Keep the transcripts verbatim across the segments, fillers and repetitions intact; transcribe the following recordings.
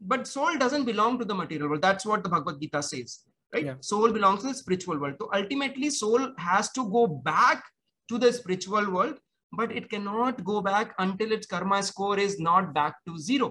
but soul doesn't belong to the material world. That's what the Bhagavad Gita says, right? Yeah. Soul belongs to the spiritual world. So ultimately soul has to go back to the spiritual world, but it cannot go back until its karma score is not back to zero.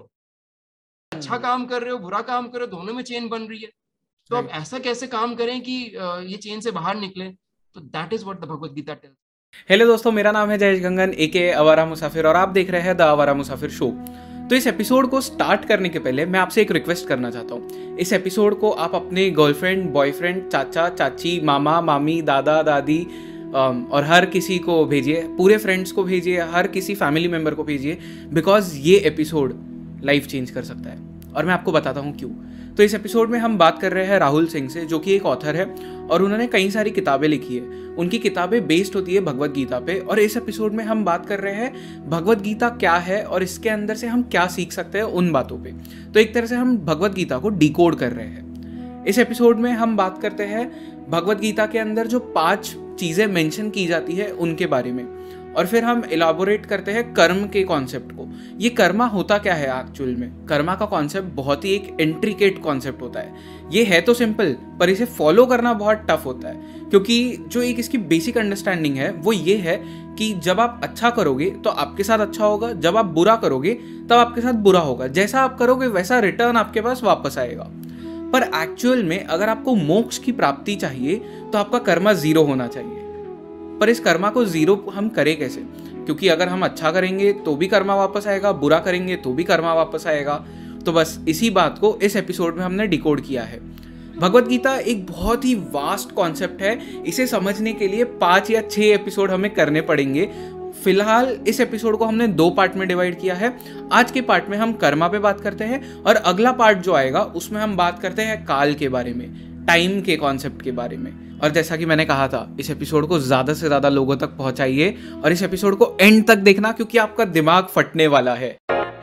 अच्छा काम कर रहे हो, बुरा काम कर रहे हो, दोनों में चेन बन रही है, तो अब ऐसा कैसे काम करें कि ये चेन से बाहर निकले? तो that is what the Bhagavad Gita tells. Hello दोस्तों, मेरा नाम है जयेश गंगन एके आवारा मुसाफिर और आप देख रहे हैं द आवारा मुसाफिर शो। तो इस एपिसोड को स्टार्ट करने के पहले मैं आपसे एक रिक्वेस्ट करना चाहता हूँ। इस एपिसोड को आप अपने गर्लफ्रेंड, बॉयफ्रेंड, चाचा, चाची, मामा, मामी, दादा, दादी और हर किसी को भेजिए, पूरे फ्रेंड्स को भेजिए, हर किसी फैमिली मेम्बर को भेजिए, बिकॉज ये एपिसोड लाइफ चेंज कर सकता है। और मैं आपको बताता हूँ क्यों। तो इस एपिसोड में हम बात कर रहे हैं राहुल सिंह से, जो कि एक ऑथर है और उन्होंने कई सारी किताबें लिखी है। उनकी किताबें बेस्ड होती है भगवद गीता पे, और इस एपिसोड में हम बात कर रहे हैं भगवद गीता क्या है और इसके अंदर से हम क्या सीख सकते हैं उन बातों पे। तो एक तरह से हम भगवद गीता को डिकोड कर रहे हैं। इस एपिसोड में हम बात करते हैं भगवद गीता के अंदर जो पांच चीज़ें मेंशन की जाती है उनके बारे में, और फिर हम इलाबोरेट करते हैं कर्म के कॉन्सेप्ट को। ये कर्मा होता क्या है एक्चुअल में? कर्मा का कॉन्सेप्ट बहुत ही एक इंट्रिकेट कॉन्सेप्ट होता है। ये है तो सिंपल, पर इसे फॉलो करना बहुत टफ होता है, क्योंकि जो एक इसकी बेसिक अंडरस्टैंडिंग है वो ये है कि जब आप अच्छा करोगे तो आपके साथ अच्छा होगा, जब आप बुरा करोगे तब आपके साथ बुरा होगा। जैसा आप करोगे वैसा रिटर्न आपके पास वापस आएगा। पर एक्चुअल में अगर आपको मोक्ष की प्राप्ति चाहिए तो आपका कर्मा जीरो होना चाहिए। पर इस कर्मा को जीरो हम करें कैसे? क्योंकि अगर हम अच्छा करेंगे तो भी कर्मा वापस आएगा, बुरा करेंगे तो भी कर्मा वापस आएगा। तो बस इसी बात को इस एपिसोड में हमने डिकोड किया है। भगवद गीता एक बहुत ही वास्ट कॉन्सेप्ट है। इसे समझने के लिए पाँच या छः एपिसोड हमें करने पड़ेंगे। फिलहाल इस एपिसोड को हमने दो पार्ट में डिवाइड किया है। आज के पार्ट में हम कर्मा पे बात करते हैं, और अगला पार्ट जो आएगा उसमें हम बात करते हैं काल के बारे में, टाइम के कॉन्सेप्ट के बारे में। और जैसा कि मैंने कहा था, इस एपिसोड को ज़्यादा से ज़्यादा लोगों तक पहुंचाइए और इस एपिसोड को एंड तक देखना, क्योंकि आपका दिमाग फटने वाला है।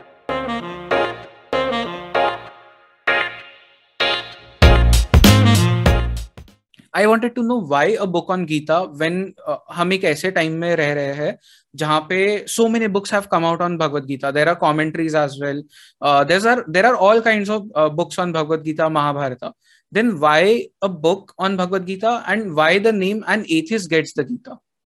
I wanted to know why a book on Gita when हम एक ऐसे टाइम में रह रहे हैं जहाँ पे so many books have come out on Bhagavad Gita. There are commentaries as well, there are there are all kinds of books on Bhagavad Gita, Mahabharata. Then why a book on Bhagavad Gita, and why the name An Atheist Gets the Gita?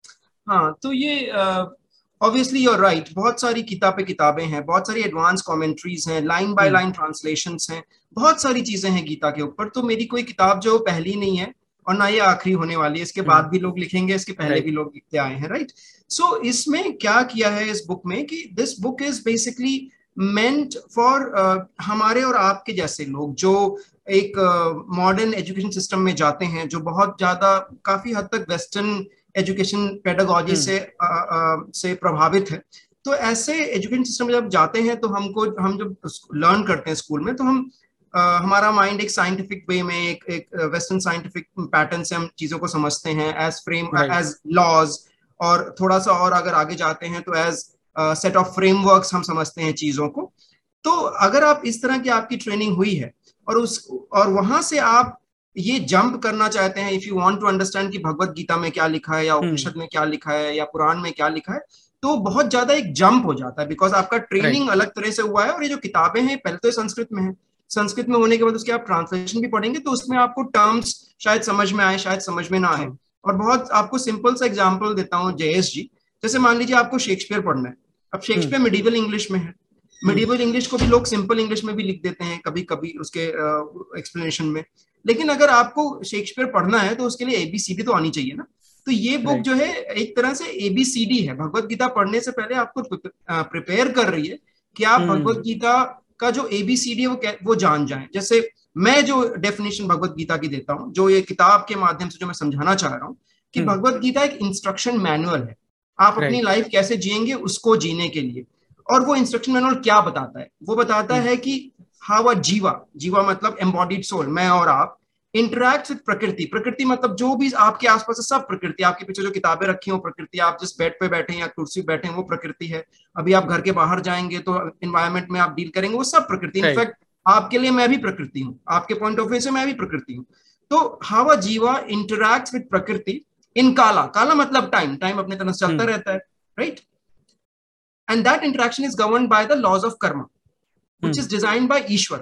हाँ, तो ये obviously you are right, बहुत सारी किताबें किताबें हैं, बहुत सारी एडवांस कमेंट्रीज हैं, लाइन बाय लाइन ट्रांसलेशंस हैं, बहुत सारी चीजें हैं गीता के ऊपर। तो मेरी कोई किताब जो पहली नहीं है और ना ये आखिरी होने वाली है। इसके बाद भी लोग लिखेंगे, इसके पहले भी लोग लिखते आए हैं, राइट। सो इसमें क्या किया है इस बुक में कि this book is basically meant for हमारे और आपके जैसे लोग जो एक मॉडर्न एजुकेशन सिस्टम में जाते हैं, जो बहुत ज्यादा काफी हद तक वेस्टर्न एजुकेशन पेडागोजी से आ, आ, से प्रभावित है। तो ऐसे एजुकेशन सिस्टम में जब जाते हैं तो हमको हम जब लर्न करते हैं स्कूल में, तो हम आ, हमारा माइंड एक साइंटिफिक वे में, एक एक वेस्टर्न साइंटिफिक पैटर्न से हम चीजों को समझते हैं, एज फ्रेम एज लॉज, और थोड़ा सा और अगर आगे जाते हैं तो एज सेट ऑफ फ्रेमवर्क्स हम समझते हैं चीजों को। तो अगर आप इस तरह की आपकी ट्रेनिंग हुई है और उस और वहां से आप ये जंप करना चाहते हैं, if you want to understand कि भगवद गीता में क्या लिखा है या उपनिषद में क्या लिखा है या पुराण में क्या लिखा है, तो बहुत ज्यादा एक जंप हो जाता है, बिकॉज आपका ट्रेनिंग अलग तरह से हुआ है। और ये जो किताबें हैं पहले तो संस्कृत में है, संस्कृत में होने के बाद उसके आप ट्रांसलेशन भी पढ़ेंगे तो उसमें आपको टर्म्स शायद समझ में आए, शायद समझ में ना आए। और बहुत आपको सिंपल सा एग्जाम्पल देता हूँ जयेश जी, जैसे मान लीजिए आपको शेक्सपियर पढ़ना है। अब शेक्सपियर मिडिवल इंग्लिश में है, मिडिवल इंग्लिश को भी लोग सिंपल इंग्लिश में भी लिख देते हैं कभी कभी उसके एक्सप्लेनेशन में। लेकिन अगर आपको शेक्सपियर पढ़ना है तो उसके लिए एबीसीडी तो आनी चाहिए ना। तो ये बुक जो है एक तरह से एबीसीडी है, भगवद गीता पढ़ने से पहले आपको प्रिपेयर कर रही है कि आप भगवद गीता का जो एबीसीडी है वो वो जान जाएं। जैसे मैं जो डेफिनेशन भगवद गीता की देता हूँ, जो ये किताब के माध्यम से जो मैं समझाना चाह रहा हूँ कि भगवद गीता एक इंस्ट्रक्शन मैनुअल है, आप अपनी लाइफ कैसे जिएंगे उसको जीने के लिए। और वो इंस्ट्रक्शन मैनुअल क्या बताता है? वो बताता है कि हाउ अ जीवा, जीवा मतलब एम्बॉडीड सोल, मैं और आप, इंटरैक्ट विद प्रकृति। प्रकृति मतलब जो भी आपके आसपास है सब प्रकृति, आपके पीछे जो किताबें रखी हो प्रकृति, आप जिस बेड पे बैठे हैं या कुर्सी पे बैठे हैं वो प्रकृति है, अभी आप घर के बाहर जाएंगे तो एनवायरमेंट में आप डील करेंगे वो सब प्रकृति। इनफैक्ट आपके लिए मैं भी प्रकृति हूँ, आपके पॉइंट ऑफ व्यू से मैं भी प्रकृति हूँ। तो हाउ अ जीवा इंटरैक्ट विद प्रकृति इन काला, काला मतलब टाइम, टाइम अपने तरह से चलता रहता है, right. And that interaction is governed by the laws of karma, which hmm. is designed by Ishvara.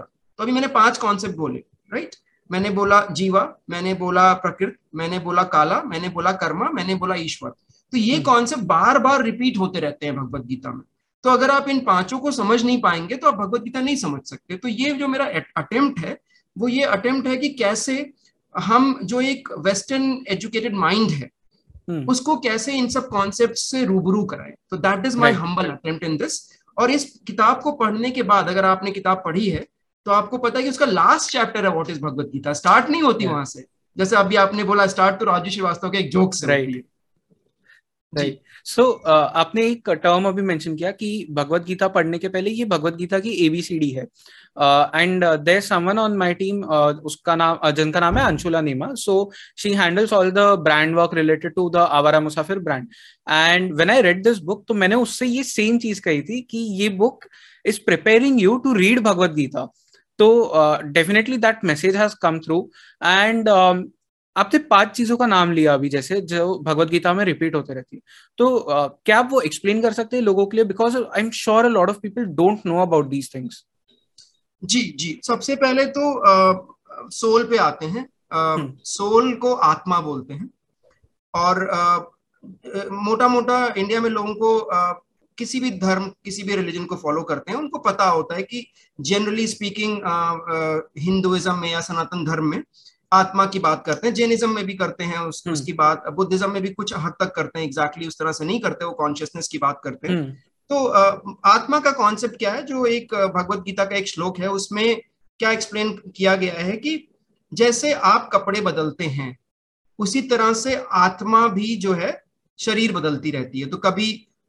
तो अभी मैंने पांच कॉन्सेप्ट बोले, राइट। मैंने बोला जीवा, मैंने बोला प्रकृति, मैंने बोला काला, मैंने बोला कर्मा, मैंने बोला ईश्वर। तो ये कॉन्सेप्ट बार बार रिपीट होते रहते हैं भगवत गीता में। तो अगर आप इन पांचों को समझ नहीं पाएंगे तो आप भगवत गीता नहीं समझ सकते। तो ये जो मेरा अटेम्प्ट है वो ये अटेम्प्ट है कि कैसे हम जो एक वेस्टर्न एजुकेटेड माइंड है hmm. उसको कैसे इन सब कॉन्सेप्ट से रूबरू कराएं। तो that is my humble attempt in this. और इस किताब को पढ़ने के बाद, अगर आपने किताब पढ़ी है तो आपको पता है कि उसका लास्ट चैप्टर है what is Bhagavad Gita, start नहीं होती yeah. वहां से। जैसे अभी आपने बोला स्टार्ट तो राजू श्रीवास्तव के एक जोक से होती है। राइट। सो आपने एक टर्म अभी मेंशन किया कि भगवत गीता पढ़ने के पहले ये भगवत गीता की एबीसीडी है, and there someone on my team, उसका नाम uh, जिनका नाम है Anshula Neema. So she handles all the brand work related to the Awara Musafir brand. And when I read this book तो मैंने उससे ये सेम चीज कही थी कि ये book is preparing you to read Bhagavad Gita. तो definitely that message has come through. And आपने पांच चीजों का नाम लिया अभी, जैसे जो भगवत गीता में रिपीट होते रहती है, तो uh, क्या आप वो एक्सप्लेन कर सकते हैं लोगों के लिए, because I am sure a lot of people don't know about these things. जी जी सबसे पहले तो सोल uh, पे आते हैं। सोल uh, को आत्मा बोलते हैं। और uh, मोटा मोटा इंडिया में लोगों को uh, किसी भी धर्म, किसी भी रिलीजन को फॉलो करते हैं उनको पता होता है कि जनरली स्पीकिंग हिंदुइज्म में या सनातन धर्म में आत्मा की बात करते हैं, जैनिज्म में भी करते हैं उस, उसकी बात, बुद्धिज्म में भी कुछ हद तक करते हैं, एग्जैक्टली उस तरह से नहीं करते, वो कॉन्शियसनेस की बात करते हैं। तो आत्मा का कॉन्सेप्ट क्या है, जो एक भगवत गीता का एक श्लोक है उसमें क्या एक्सप्लेन किया गया है कि जैसे आप कपड़े बदलते हैं उसी तरह से आत्मा भी जो है शरीर बदलती रहती है। तो कभी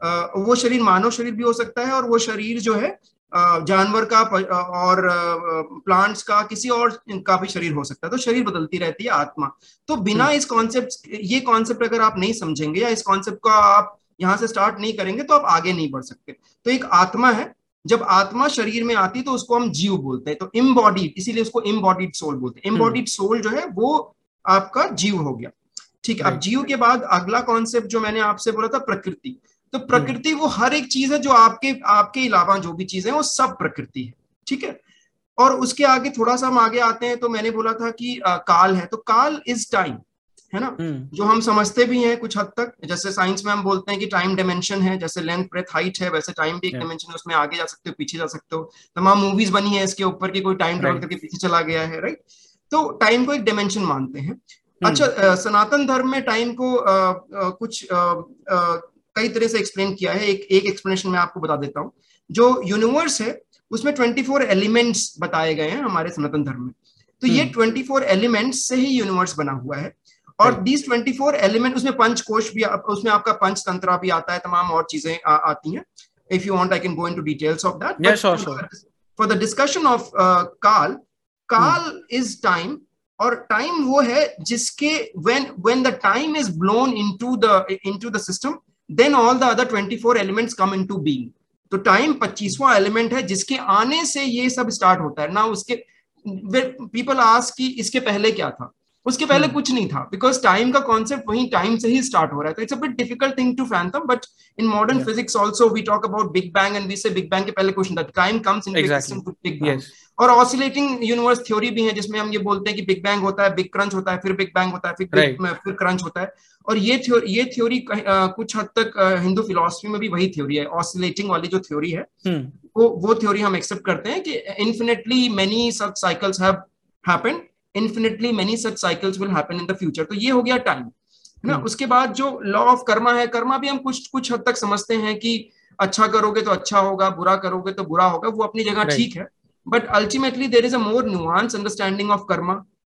वो शरीर मानव शरीर भी हो सकता है और वो शरीर जो है जानवर का और प्लांट्स का, किसी और का भी शरीर हो सकता है। तो शरीर बदलती रहती है आत्मा। तो बिना इस कॉन्सेप्ट, ये कॉन्सेप्ट अगर आप नहीं समझेंगे या इस कॉन्सेप्ट को आप यहां से स्टार्ट नहीं करेंगे तो आप आगे नहीं बढ़ सकते। तो एक आत्मा है, जब आत्मा शरीर में आती है तो उसको हम जीव बोलते हैं। तो इम्बॉडीड, इसीलिए उसको इम्बॉडीड सोल बोलते हैं। इम्बॉडीड सोल जो है वो आपका जीव हो गया, ठीक है। अब जीव के बाद अगला कॉन्सेप्ट जो मैंने आपसे बोला था प्रकृति। तो प्रकृति वो हर एक चीज है जो आपके आपके अलावा जो भी चीजें वो सब प्रकृति है, ठीक है। और उसके आगे थोड़ा सा हम आगे आते हैं तो मैंने बोला था कि आ, काल है। तो काल इज टाइम, है ना, जो हम समझते भी हैं कुछ हद तक। जैसे साइंस में हम बोलते हैं कि टाइम डायमेंशन है, जैसे लेंथ ब्रेथ हाइट है, वैसे टाइम भी एक डायमेंशन है, उसमें आगे जा सकते हो, पीछे जा सकते हो। तमाम मूवीज बनी है इसके ऊपर कि कोई टाइम ट्रेवल करके पीछे चला गया है, राइट। तो टाइम को एक डायमेंशन मानते हैं। अच्छा, सनातन धर्म में टाइम को आ, आ, कुछ आ, आ, कई तरह से एक्सप्लेन किया है। एक एक एक्सप्लेनेशन मैं आपको बता देता हूँ। जो यूनिवर्स है उसमें चौबीस एलिमेंट्स बताए गए हैं हमारे सनातन धर्म में। तो ये चौबीस एलिमेंट्स से ही यूनिवर्स बना हुआ है। और दिस चौबीस एलिमेंट, उसमें पंचकोश भी, उसमें आपका पंचतंत्र भी आता है, तमाम और चीजें आ, आती हैं। If you want I can go into details of that. For the discussion of काल, काल इज टाइम। और टाइम वो है जिसके when when the time is blown into the into the system, then all the other twenty-four elements come into being। तो time पच्चीसवां element है जिसके आने से ये सब स्टार्ट होता है ना। उसके पीपल आस्क कि इसके पहले क्या था, उसके पहले hmm. कुछ नहीं था, बिकॉज टाइम का कॉन्सेप्ट वही टाइम से ही स्टार्ट हो रहा है। तो it's a bit difficult thing to fathom, but in modern physics also we talk about Big Bang and we say Big Bang के पहले question that time comes into existence with Big Bang. और oscillating universe theory भी है जिसमें हम ये बोलते हैं कि बिग बैंग होता है, बिग क्रंच होता है, फिर बिग बैंग होता है, फिर right. फिर क्रंच होता है। और ये थ्योरी ये थ्योरी कुछ हद तक हिंदू फिलॉसफी में भी वही थ्योरी है, ऑसिलेटिंग वाली जो थ्योरी है hmm. वो वो थ्योरी हम एक्सेप्ट करते हैं कि infinitely many such cycles have happened, infinitely many such cycles will happen in the future. तो ये हो गया टाइम, है ना। hmm. उसके बाद जो लॉ ऑफ कर्मा है, कर्मा भी हम कुछ कुछ हद तक समझते हैं कि अच्छा करोगे तो अच्छा होगा, बुरा करोगे तो बुरा होगा, वो अपनी जगह right. ठीक है। But ultimately there is a more nuance understanding of karma.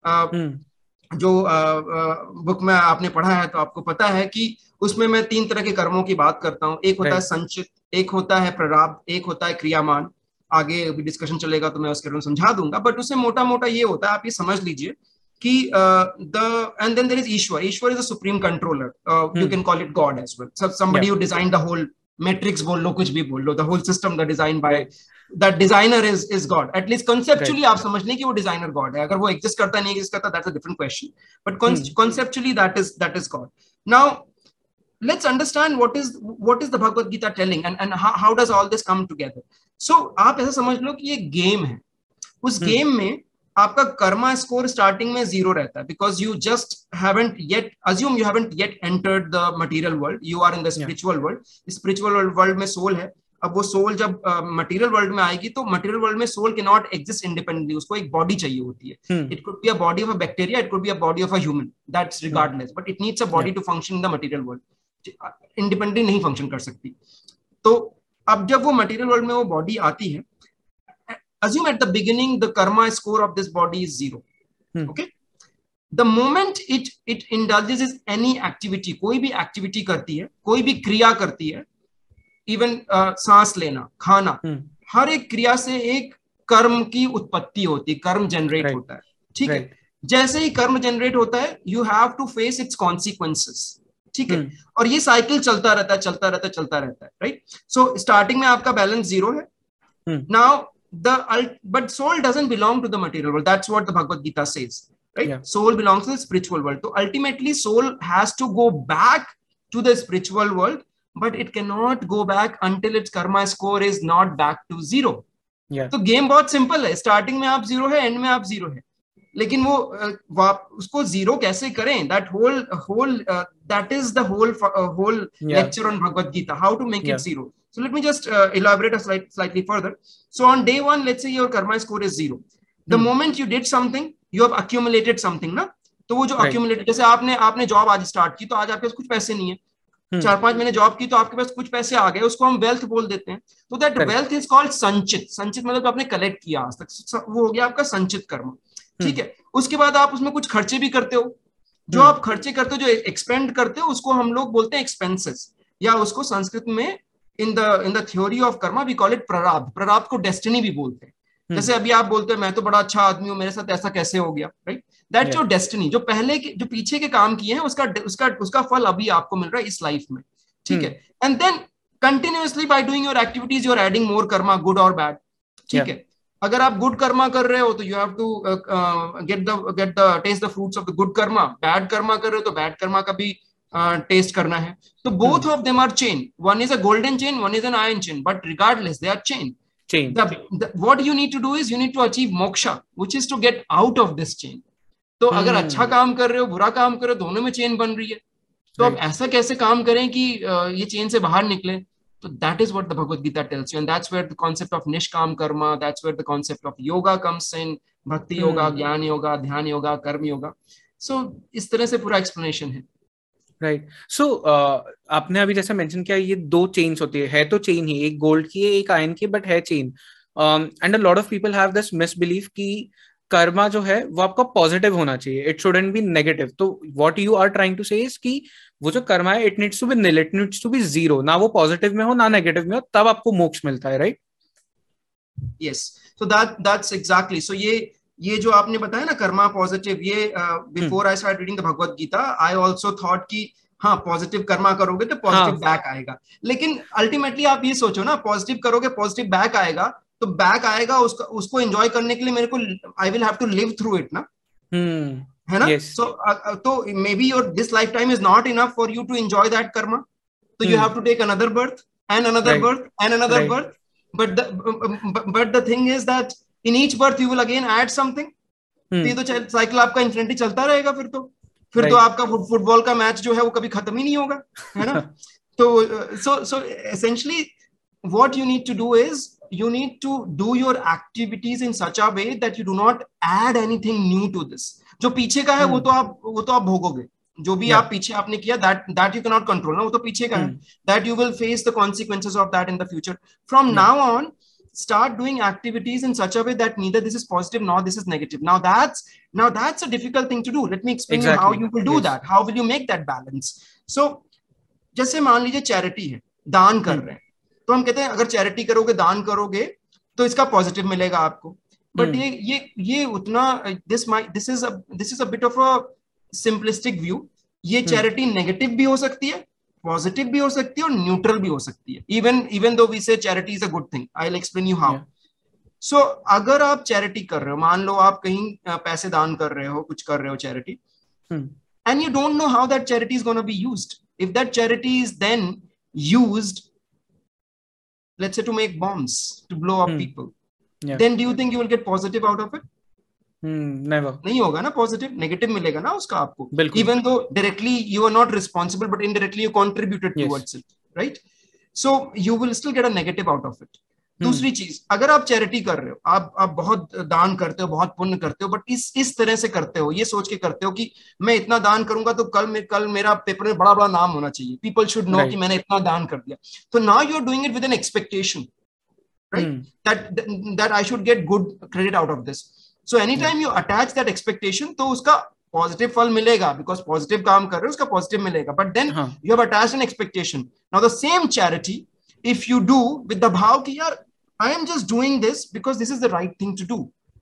जो बुक में आपने पढ़ा है तो आपको पता है कि उसमें मैं तीन तरह के कर्मों की बात करता हूँ। एक होता right. है संचित, एक होता है प्रारब्ध, एक होता है क्रियामान। आगे भी डिस्कशन चलेगा तो मैं उसके बारे में समझा दूंगा, बट उससे मोटा मोटा ये होता है, आप ये समझ लीजिए कि the end then there is Ishwar. Ishwar is a supreme controller, you can call it God as well. Somebody who design the whole matrix बोल लो, कुछ भी बोल लो, the whole system the design by that designer is is God. At least conceptually आप समझ लें कि वो डिजाइनर गॉड है। अगर वो एग्जिस्ट करता नहीं एग्जिस्ट करता that's a different question, but conceptually that is that is God. Now let's understand what is what is the Bhagavad Gita telling and and how, how does all this come together. So आप ऐसा समझ लो कि ये game है। उस game में आपका karma score starting में जीरो रहता है, because you just haven't yet assume you haven't yet entered the material world, you are in the spiritual world. Spiritual world में सोल है. अब वो सोल जब मटेरियल uh, वर्ल्ड में आएगी तो मटेरियल वर्ल्ड में soul can not exist independently, उसको एक बॉडी चाहिए होती है. It could be a body of a bacteria, it could be a body of a human, that's regardless, but it needs a body to function in the material world. Independently नहीं function कर सकती. तो अब जब वो material world में वो body आती है, assume at the beginning the karma score of this body is zero. hmm. Okay, the moment it it indulges in any activity, कोई भी एक्टिविटी करती है, कोई भी क्रिया करती है, इवन uh, सांस लेना, खाना, hmm. हर एक क्रिया से एक कर्म की उत्पत्ति होती है, कर्म जनरेट right. होता है. ठीक right. है. जैसे ही कर्म जनरेट होता है, you have to face its consequences. ठीक है. hmm. और ये साइकिल चलता रहता है चलता रहता है चलता रहता है. राइट. सो स्टार्टिंग में आपका बैलेंस जीरो है. Now hmm. the but soul doesn't belong to the material world. That's what the Bhagavad Gita says, right? Yeah. Soul belongs to the spiritual world. So ultimately soul has to go back to the spiritual world, but it cannot go back until its karma score is not back to zero. Yeah. तो game बहुत simple है. Starting में आप zero है, and में आप zero है, लेकिन वो, वो उसको जीरो कैसे करें? That whole whole that is the whole whole lecture on Bhagavad Gita, how to make it zero. So let me just uh, elaborate a slight, slightly further. So on day one, let's say your karma score is zero. The hmm. moment you did something, you have accumulated something, ना? तो वो जो right. accumulated, जैसे आपने आपने job आज start की, तो आज आपके पास कुछ पैसे नहीं है. hmm. चार पांच महीने जॉब की, तो आपके पास कुछ पैसे आ गए, उसको हम वेल्थ बोल देते हैं. तो दैट वेल्थ इज कॉल्ड संचित. संचित मतलब आपने कलेक्ट किया आज तक, वो हो गया आपका संचित कर्म. ठीक hmm. है. उसके बाद आप उसमें कुछ खर्चे भी करते हो. जो hmm. आप खर्चे करते हो, जो एक्सपेंड करते हो, उसको हम लोग बोलते हैं एक्सपेंसेस, या उसको संस्कृत में in the in the theory of karma we call it prarabdha. prarabdha को destiny भी बोलते हैं. hmm. जैसे अभी आप बोलते हैं मैं तो बड़ा अच्छा आदमी हूं, मेरे साथ ऐसा कैसे हो गया, राइट? That's your destiny. जो पहले के जो पीछे के काम किए हैं, उसका उसका उसका फल अभी आपको मिल रहा है इस लाइफ में. ठीक है. And then continuously by doing your activities you are adding more karma, good और बैड. ठीक है. अगर आप गुड कर्मा कर रहे हो तो you have to get the get the taste the fruits of the good karma. Bad karma कर रहे हो तो बैड कर्मा का भी टेस्ट uh, करना है. तो both hmm. of them are chain. One is a golden chain, one is an iron chain, but regardless they are chain. Chain. The, the, what you need to do is you need to achieve moksha, which is to get out of this chain. तो hmm. अगर अच्छा काम कर रहे हो, बुरा काम कर रहे हो, दोनों में चेन बन रही है. तो right. अब ऐसा कैसे काम करें कि uh, ये चेन से बाहर निकले? तो that is what the Bhagavad Gita tells you, and that's where the concept of nishkam karma, that's where the concept of yoga comes in. Bhakti hmm. yoga, ज्ञान योगा, ध्यान योगा, कर्म योगा. So इस तरह से पूरा explanation है. राइट. सो आपने अभी जैसा मेंशन किया, ये दो चेन्स होती है है तो चेन ही, एक गोल्ड की है, एक आयरन की, बट है chain. And a lot of people have this misbelief कि कर्मा जो है वो आपका पॉजिटिव होना चाहिए, इट शुडंट बी नेगेटिव. तो what you are trying to say is कि वो जो कर्मा है, it needs to be nil, it needs to be zero. ना वो पॉजिटिव में हो ना नेगेटिव में हो, तब आपको मोक्ष मिलता है, right? Yes. So that that's exactly. So ये ये जो आपने बताया ना कर्मा पॉजिटिव, ये before I start reading the Bhagavad Gita I also thought कि हाँ पॉजिटिव कर्मा करोगे तो पॉजिटिव बैक हाँ. आएगा. लेकिन अल्टीमेटली आप ये सोचो ना, पॉजिटिव करोगे पॉजिटिव बैक आएगा, तो बैक आएगा उसका उसको एंजॉय करने के लिए मेरे को I will have to live through it ना. hmm. है ना? सो तो maybe your this lifetime is not enough for you to enjoy that karma. तो you have to take another birth and another birth and another birth. But the but the thing is that in each birth you will again add something. hmm. तो ये तो cycle आपका infinity चलता रहेगा. फिर तो फिर right. तो आपका फुटबॉल का मैच जो है वो कभी खत्म ही नहीं होगा, है ना? तो so so essentially what you need to do is you need to do your activities in such a way that you do not add anything new to this. जो पीछे का है hmm. वो तो आप वो तो आप भोगोगे. जो भी yeah. आप पीछे आपने किया, that that you cannot control ना, वो तो पीछे का hmm. है. That you will face the consequences of that in the future. From hmm. now on start doing activities in such a way that neither this is positive nor this is negative. Now that's now that's a difficult thing to do. Let me explain exactly. you how you will do yes. that. How will you make that balance? So जैसे मान लीजिए charity है, दान कर रहे हैं, तो हम कहते हैं अगर चैरिटी करोगे, दान करोगे, तो इसका पॉजिटिव मिलेगा आपको. बट ये ये ये उतना this this is this is a bit of a simplistic view. ये चैरिटी नेगेटिव भी हो सकती है, पॉजिटिव भी हो सकती है और न्यूट्रल भी हो सकती है. Even even though we say charity is a good thing, I will explain you how. So अगर आप चैरिटी कर रहे हो, मान लो आप कहीं पैसे दान कर रहे हो, कुछ कर रहे हो charity, and you don't know how that charity is gonna be used. If that charity is then used, let's say to make bombs, to blow up hmm. people, Yeah. then do you think you will get positive out of it? Hmm, never. नहीं होगा ना, positive, negative मिलेगा ना उसका आपको. Even though directly you are not responsible, but indirectly you contributed yes. towards it, right? So you will still get a negative out of it. hmm. दूसरी चीज, अगर आप चैरिटी कर रहे हो, आप आप बहुत दान करते हो, बहुत पुण्य करते हो, बट इस इस तरह से करते हो, ये सोच के करते हो कि मैं इतना दान करूंगा तो कल में कल मेरा पेपर में बड़ा बड़ा नाम होना चाहिए, पीपल शुड नो कि मैंने इतना दान कर दिया. तो now you are doing it with an expectation, right? hmm. that that I should get good credit out of this. So anytime yeah. you attach that expectation, तो उसका positive फल मिलेगा, because positive काम कर रहे हो, उसका positive मिलेगा. But then हाँ. you have attached an expectation. Now the same charity, if you do with the भाव कि यार I am just doing this because this is the right thing to do.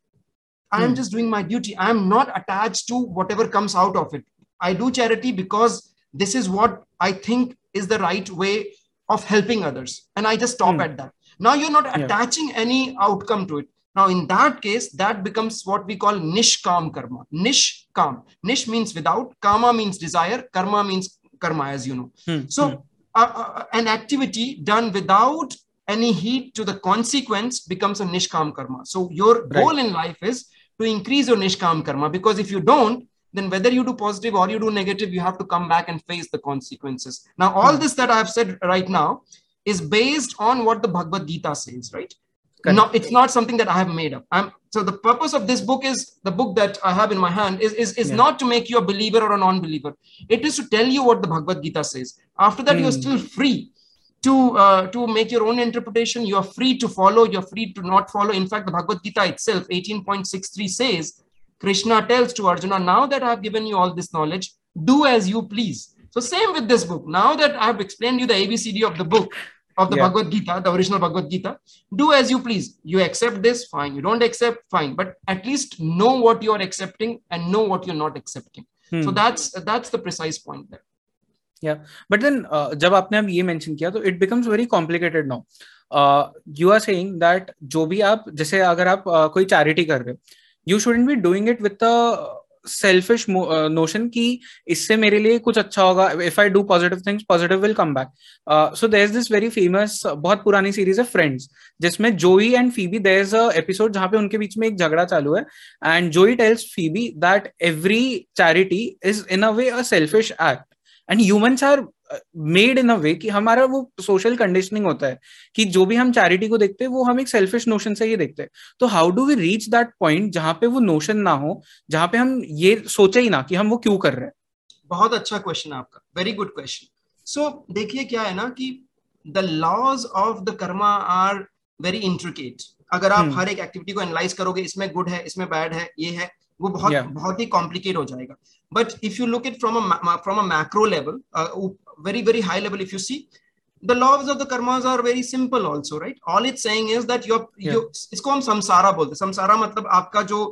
I am hmm. just doing my duty. I am not attached to whatever comes out of it. I do charity because this is what I think is the right way of helping others, and I just stop hmm. at that. Now you're not yeah. attaching any outcome to it. Now, in that case, that becomes what we call nishkam karma. Nishkam. Nish means without, kama means desire, karma means karma, as you know. Hmm. So, hmm. Uh, uh, an activity done without any heed to the consequence becomes a nishkam karma. So, your right. goal in life is to increase your nishkam karma, because if you don't, then whether you do positive or you do negative, you have to come back and face the consequences. Now, all hmm. this that I have said right now is based on what the Bhagavad Gita says, right? No, it's not something that I have made up. I'm, so the purpose of this book is, the book that I have in my hand is, is, is yeah. not to make you a believer or a non-believer. It is to tell you what the Bhagavad Gita says. After that, mm. you're still free to, uh, to make your own interpretation. You're free to follow. You're free to not follow. In fact, the Bhagavad Gita itself, eighteen point six three says, Krishna tells to Arjuna, now that I have given you all this knowledge, do as you please. So same with this book. Now that I have explained you the A B C D of the book, of the yeah. Bhagavad Gita, the original Bhagavad Gita, do as you please. You accept this, fine. You don't accept, fine. But at least know what you are accepting and know what you're not accepting. Hmm. So that's that's the precise point there. Yeah, but then uh, जब आपने अब ये mention किया, तो it becomes very complicated now. Uh, you are saying that जो भी आप, जैसे अगर आप uh, कोई charity कर रहे हो, you shouldn't be doing it with the selfish uh, notion कि इससे मेरे लिए कुछ अच्छा होगा. If I do positive things, positive will come back. Uh, so there's this very famous, uh, बहुत पुरानी series है Friends, जिसमें Joey and Phoebe, there's a episode जहाँ पे उनके बीच में एक झगड़ा चालू है, and Joey tells Phoebe that every charity is in a way a selfish act, and humans are made in a way कि हमारा वो social conditioning होता है कि जो भी हम charity को देखते हैं वो हम एक selfish notion से ही देखते हैं. तो how do we reach that point जहाँ पे वो notion ना हो, जहाँ पे हम ये सोचे ही ना कि हम वो क्यों कर रहे हैं? बहुत अच्छा क्वेश्चन आपका, वेरी गुड क्वेश्चन. सो देखिए क्या है ना कि the laws of the karma are very intricate. अगर आप hmm. हर एक एक्टिविटी को एनालाइज करोगे, इसमें गुड है, इसमें बैड है, ये है, वो बहुत yeah. बहुत ही कॉम्प्लिकेट हो जाएगा. But if you look it from a from a macro level, very very high level, if you see, the laws of the karmas are very simple also, right? All it's saying is that you're yeah. you इसको हम samsara बोलते हैं. samsara मतलब आपका जो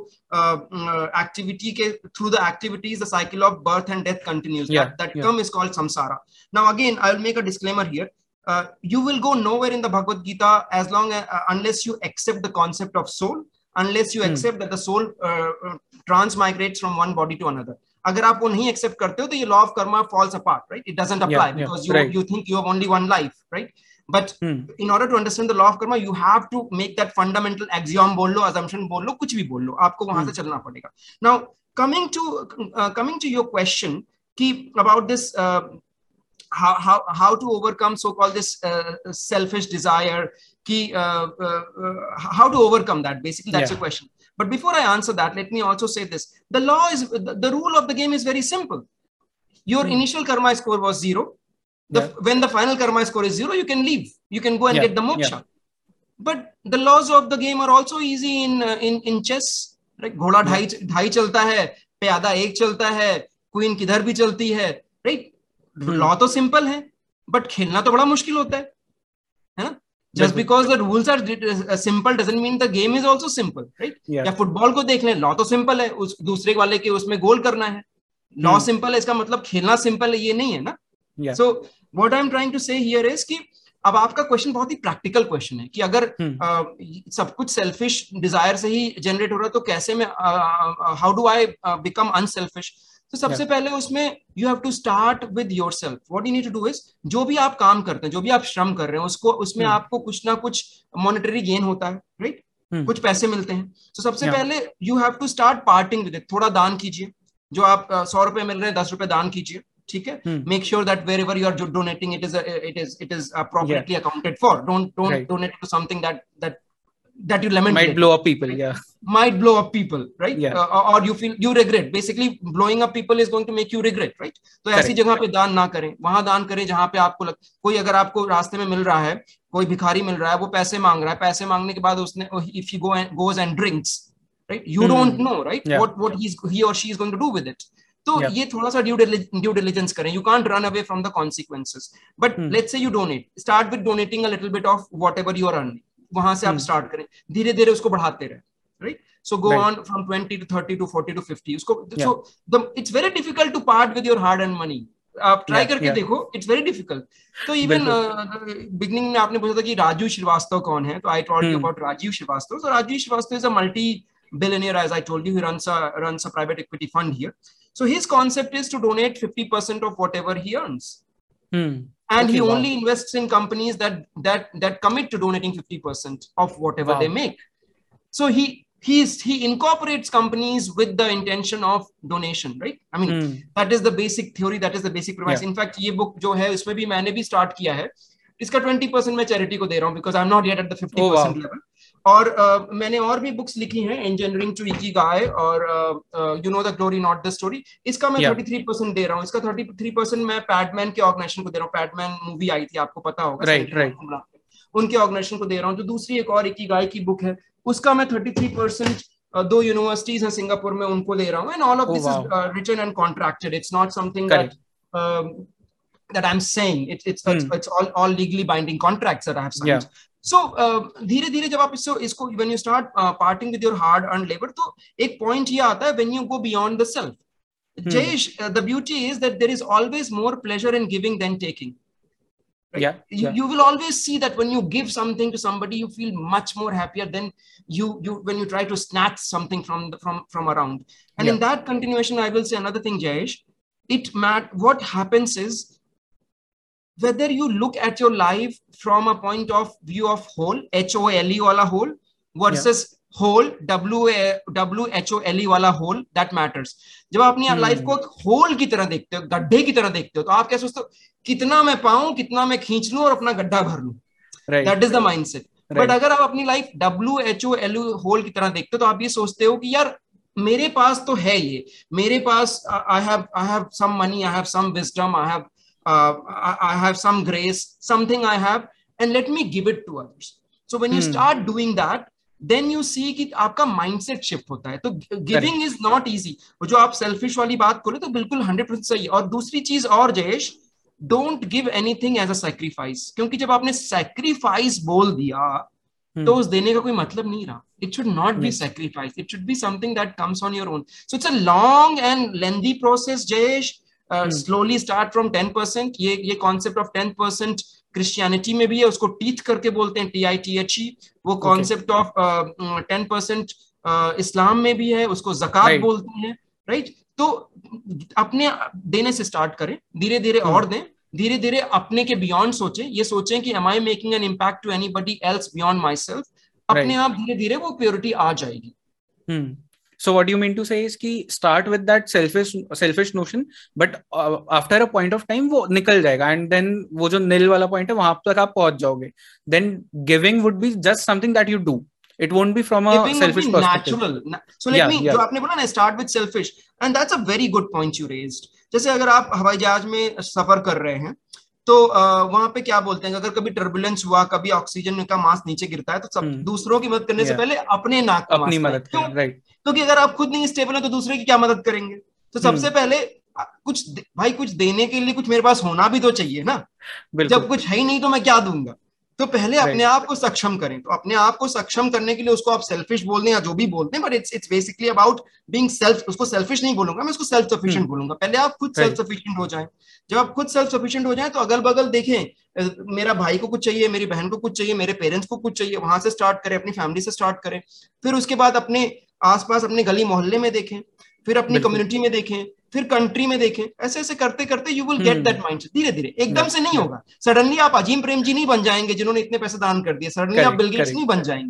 activity के through the activities the cycle of birth and death continues. yeah. that, that yeah. term is called samsara. Now again, I'll make a disclaimer here. Uh, you will go nowhere in the Bhagavad Gita as long as, uh, unless you accept the concept of soul, unless you hmm. accept that the soul uh, uh, transmigrates from one body to another. अगर आप वो नहीं accept करते हो तो ये law of karma falls apart, right? It doesn't apply because you you think you have only one life, right? But in order to understand the law of karma you have to make that fundamental axiom बोल लो, assumption बोल लो, कुछ भी बोल लो, आपको वहां से चलना पड़ेगा. Now coming to coming to your question कि about this how how how to overcome so called this uh, selfish desire, ki uh, uh, uh, how to overcome that, basically that's yeah. your question. But before I answer that, let me also say this. The law is, the, the rule of the game is very simple. Your hmm. initial karma score was zero. The, yeah. When the final karma score is zero, you can leave. You can go and yeah. get the moksha. Yeah. But the laws of the game are also easy in uh, in in chess. Right? घोड़ा ढाई ढाई चलता है, प्यादा एक चलता है, queen किधर भी चलती है. Right? लॉ तो सिंपल है, बट खेलना तो बड़ा मुश्किल होता है, है ना? Just because the rules are simple doesn't mean the game is also simple, right? yeah. या फुटबॉल को देख लें, लॉ तो सिंपल है, उस दूसरे वाले के उसमें गोल करना है, लॉ सिंपल है, इसका मतलब खेलना सिंपल है ये नहीं है ना. So what I am trying to say here is कि अब आपका क्वेश्चन बहुत ही प्रैक्टिकल क्वेश्चन है कि अगर hmm. uh, सब कुछ सेल्फिश डिजायर से ही जनरेट हो रहा है तो कैसे मैं how do I become unselfish. तो सबसे yeah. पहले उसमें you have to start with yourself. What you need to do is, जो भी आप काम करते हैं, जो भी आप श्रम कर रहे हैं, उसको उसमें hmm. आपको कुछ ना कुछ मॉनेटरी गेन होता है, राइट? कुछ पैसे मिलते हैं। तो सबसे Yeah. पहले you have to start parting with it, थोड़ा दान कीजिए, जो आप सौ रुपए मिल रहे हैं दस रुपए दान कीजिए, ठीक है। Make sure that wherever you are donating it is it is it is appropriately accounted for, don't don't donate to something that that that you lament might later. blow up people, yeah, might blow up people, right? Yeah. uh, or you feel you regret. Basically blowing up people is going to make you regret, right? तो ऐसी जगह पे दान ना करें, वहां दान करें जहां पे आपको लग, कोई अगर आपको रास्ते में मिल रहा है, कोई भिखारी मिल रहा है, वो पैसे मांग रहा है, पैसे मांगने के बाद उसने if he go and goes and drinks, right, you hmm. don't know, right, yeah. what what he's he or she is going to do with it. तो yeah. ये थोड़ा सा ड्यू डिलिजेंस करें, you can't run away from the consequences, but hmm. let's say you donate, start with donating a little bit of whatever you are earning, वहां से आप start करें, धीरे धीरे उसको बढ़ाते रहे, right? So go on from twenty to thirty to forty to fifty, उसको so the it's very difficult to part with your hard earn money. आप ट्राई करके देखो, इट्स वेरी डिफिकल्ट। तो इवन बिगनिंग में आपने पूछा था कि राजू श्रीवास्तव कौन है, तो I told you about Rajiv Srivastava. So Rajiv Srivastava is a multi billionaire, as I told you. He runs a runs a private equity fund here. So his concept is to donate fifty percent of whatever he earns. Hmm. And okay, he wow. only invests in companies that that that commit to donating fifty percent of whatever wow. they make. So he he's he incorporates companies with the intention of donation, right? I mean, hmm. that is the basic theory, that is the basic premise. Yeah. In fact, ये book जो है उसमें भी मैंने भी start किया है, इसका ट्वेंटी परसेंट मैं चैरिटी को दे रहा हूँ, because I'm not yet at the fifty percent oh, wow. level. और uh, मैंने और भी बुक्स लिखी हैं, इंजीनियरिंग टू इकिगाई और you know the glory not the story, इसका मैं थर्टी थ्री परसेंट दे रहा हूँ। इसका थर्टी थ्री परसेंट मैं पैडमैन के ऑर्गेनाइजेशन को दे रहा हूँ। पैडमैन मूवी आई थी, आपको पता होगा, राइट राइट, उनके ऑर्गेनाइजेशन को दे रहा हूँ। जो दूसरी एक और इकिगाई की बुक है, उसका मैं थर्टी थ्री परसेंट दो यूनिवर्सिटीज हैं सिंगापुर में, उनको दे रहा हूँ। And all of this is written and contracted, it's not something that that I'm saying. It, it's hmm. it's, it's all, all legally binding contracts that I have signed. Yeah. So धीरे धीरे जब आप इसको इसको when you start uh, parting with your hard earned labor, तो एक point ये आता है when you go beyond the self. Hmm. Jayesh, uh, the beauty is that there is always more pleasure in giving than taking. Right? Yeah, you, yeah. you will always see that when you give something to somebody, you feel much more happier than you you when you try to snatch something from the, from from around. And yeah. in that continuation, I will say another thing, Jayesh. It mat what happens is, whether you look at your life from a point of view of whole, H O L E वाला whole versus yeah. whole, W W H O L E वाला whole, that matters. जब आप अपनी hmm. Life को whole की तरह देखते हो, गड्ढे की तरह देखते हो, तो आप क्या सोचते हो, कितना मैं पाऊं, कितना मैं खींच लूं और अपना गड्ढा भर लूं, that is the mindset. But अगर आप अपनी life W H O L U whole की तरह देखते हो, तो आप ये सोचते हो कि यार मेरे पास तो है ये, मेरे पास I have I have some money, I have some wisdom, I have Uh, I, I have some grace, something I have, and let me give it to others. So when you hmm. start doing that, then you see कि आपका mindset shift होता है। तो giving is not easy. और जो आप selfish वाली बात करो तो बिल्कुल हंड्रेड परसेंट सही है। और दूसरी चीज और Jayesh, don't give anything as a sacrifice, क्योंकि जब आपने sacrifice बोल दिया hmm. तो उस देने का कोई मतलब नहीं रहा। It should not be yes. sacrifice. It should be something that comes on your own. So it's a long and lengthy process, Jayesh. Uh, hmm. slowly start from ten percent. ये ये concept of ten percent Christianity में भी है, उसको teeth करके बोलते हैं, T I T H E। वो concept okay. of ten percent इस्लाम में भी है, उसको ज़कात right. बोलते हैं, right? तो अपने देने से start करें, धीरे धीरे hmm. और दें, धीरे धीरे अपने के beyond सोचें, ये सोचें कि am I making an impact to anybody else beyond myself? अपने right. आप धीरे धीरे वो purity आ जाएगी। hmm. So what you mean to say is कि start with that selfish selfish notion, but uh, after a point of time वो निकल जाएगा, and then वो जो nil वाला point है वहां तक आप पहुंच जाओगे. Then giving would be just something that you do. It won't be from a giving selfish perspective. Natural. So let yeah, me yeah. जो आपने बोला ना, start with selfish, and that's a very good point you raised. जैसे अगर आप हवाई जहाज में सफर कर रहे हैं, तो वहां पे क्या बोलते हैं, अगर कभी टर्बुलेंस हुआ, कभी ऑक्सीजन का मास्क नीचे गिरता है, तो सब hmm. दूसरों की मदद करने yeah. से पहले अपने नाक का अपनी मदद करें, राइट? क्योंकि अगर आप खुद नहीं स्टेबल है तो दूसरे की क्या मदद करेंगे? तो सबसे hmm. पहले कुछ भाई कुछ देने के लिए कुछ मेरे पास होना भी तो चाहिए ना। जब कुछ है ही नहीं तो मैं क्या दूंगा? तो पहले अपने आप को सक्षम करें। तो अपने आप को सक्षम करने के लिए उसको आप सेल्फिश बोल दें या जो भी बोलते हैं, but it's it's basically about being self. उसको सेल्फिश नहीं बोलूंगा मैं, उसको सेल्फ सफिशिएंट बोलूंगा। पहले आप खुद सेल्फ सफिशिएंट हो जाएं। जब आप खुद सेल्फ सफिशिएंट हो जाएं तो अगल बगल देखें, मेरा भाई को कुछ चाहिए, मेरी बहन को कुछ चाहिए, मेरे पेरेंट्स को कुछ चाहिए, वहां से स्टार्ट करें, अपनी फैमिली से स्टार्ट करें। फिर उसके बाद अपने आसपास अपने गली मोहल्ले में देखें, फिर अपनी कम्युनिटी में देखें, फिर कंट्री में देखें। ऐसे ऐसे करते करते you will get that mindset. धीरे धीरे, एकदम से नहीं होगा। सडनली आप अजीम प्रेम जी नहीं बन जाएंगे जिन्होंने इतने पैसे दान कर दिए, सडनली आप बिल गेट्स नहीं बन जाएंगे।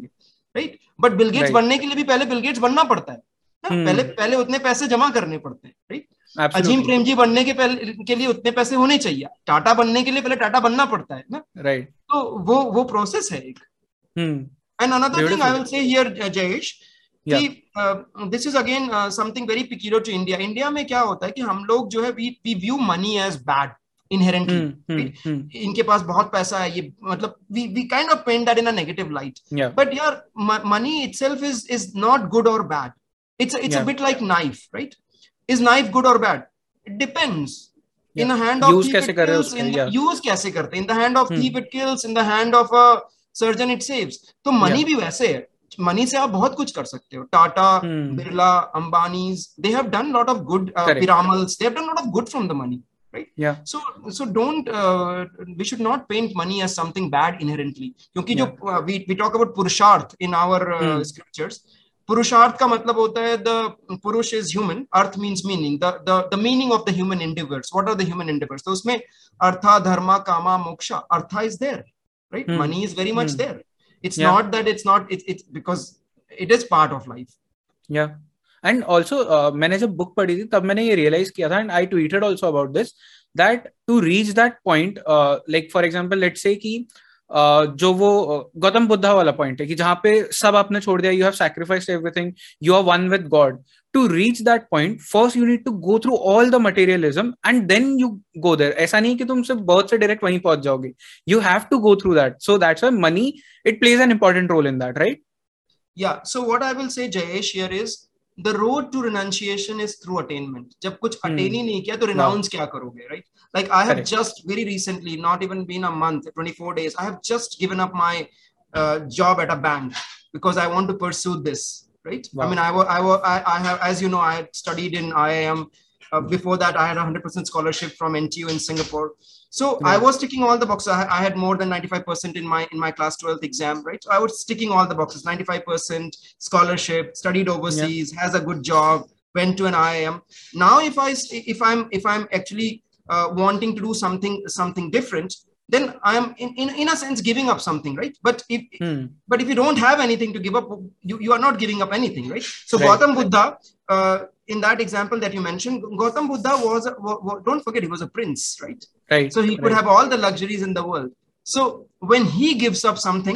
Right? But Bill Gates Right. बनने के लिए भी पहले बिल गेट्स बनना पड़ता है ना, Hmm. पहले पहले उतने पैसे जमा करने पड़ते हैं, राइट? अजीम Absolutely. प्रेमजी बनने के पहले के लिए उतने पैसे होने चाहिए, टाटा बनने के लिए पहले टाटा बनना पड़ता है ना, Right. तो वो वो प्रोसेस है एक. Hmm. And another thing I Beautiful. will say here, uh, Jayesh, Yeah. कि uh, this is again uh, something very peculiar to India. India में क्या होता है कि हम लोग जो है we we view money as bad inherently, Hmm. Hmm. right? Hmm. इनके पास बहुत पैसा है, ये मतलब we we kind of paint that in a negative light. Yeah. But yeah, m- money itself is is not good or bad. It's a, it's Yeah. a bit like knife, right? Is knife good or bad? It depends. Yeah. In the hand of Use thief कैसे it कर रहे हो kills. उसका? In the Yeah. use कैसे करते? In the hand of Hmm. thief it kills. In the hand of a surgeon it saves. तो money Yeah. भी वैसे है. मनी से आप बहुत कुछ कर सकते हो. Tata, Hmm. Birla, Ambanis, they have done lot of good. Uh, Correct. Piramals, they have done lot of good from the money, right? Yeah. So so don't uh, we should not paint money as something bad inherently. क्योंकि जो Yeah. uh, we we talk about पुरुषार्थ in our uh, Hmm. scriptures. पुरुषार्थ का मतलब होता है the पुरुष is human, earth means meaning, the the the meaning of the human endeavors. What are the human endeavors? तो उसमें अर्था, धर्मा, कामा, मोक्षा, अर्था is there, right? Hmm. Money is very much Hmm. there. It's Yeah. not that it's not, it's it's because it is part of life. Yeah. And also uh, मैंने जब book पढ़ी थी तब मैंने ये realise किया था, and I tweeted also about this, that to reach that point, uh, like for example let's say कि uh, जो वो गौतम बुद्धा वाला पॉइंट है कि जहाँ पे सब आपने छोड़ दिया, you have sacrificed everything, you are one with God. To reach that point, first you need to go through all the materialism and then you go there. ऐसा नहीं कि तुम सिर्फ बहुत से डायरेक्ट वहीं पहुंच जाओगे. You have to go through that. So that's why money, it plays an important role in that, right? Yeah. So what I will say, Jayesh, here is the road to renunciation is through attainment. जब कुछ Hmm. attain ही नहीं किया तो Wow. renounce क्या करोगे, right? Like I have Correct. just very recently, not even been a month, twenty-four days, I have just given up my uh, job at a bank because I want to pursue this, right? Wow. I mean, I, wa- I, wa- I, I have, as you know, I had studied in I I M. Uh, before that, I had a one hundred percent scholarship from N T U in Singapore. So I Right. was ticking all the boxes. I, I had more than ninety-five percent in my in my class twelfth exam, right? So I was ticking all the boxes. ninety-five percent scholarship, studied overseas, has a good job, went to an I I M. Now, if I if I'm if I'm actually uh, wanting to do something something different, then I'm in, in in a sense giving up something, right? But if Hmm. but if you don't have anything to give up, you, you are not giving up anything, right? So Right. Gautam Buddha, uh, in that example that you mentioned, Gautam Buddha was, a, wa- wa- don't forget, he was a prince, right? Right. So he could Right. have all the luxuries in the world. So when he gives up something,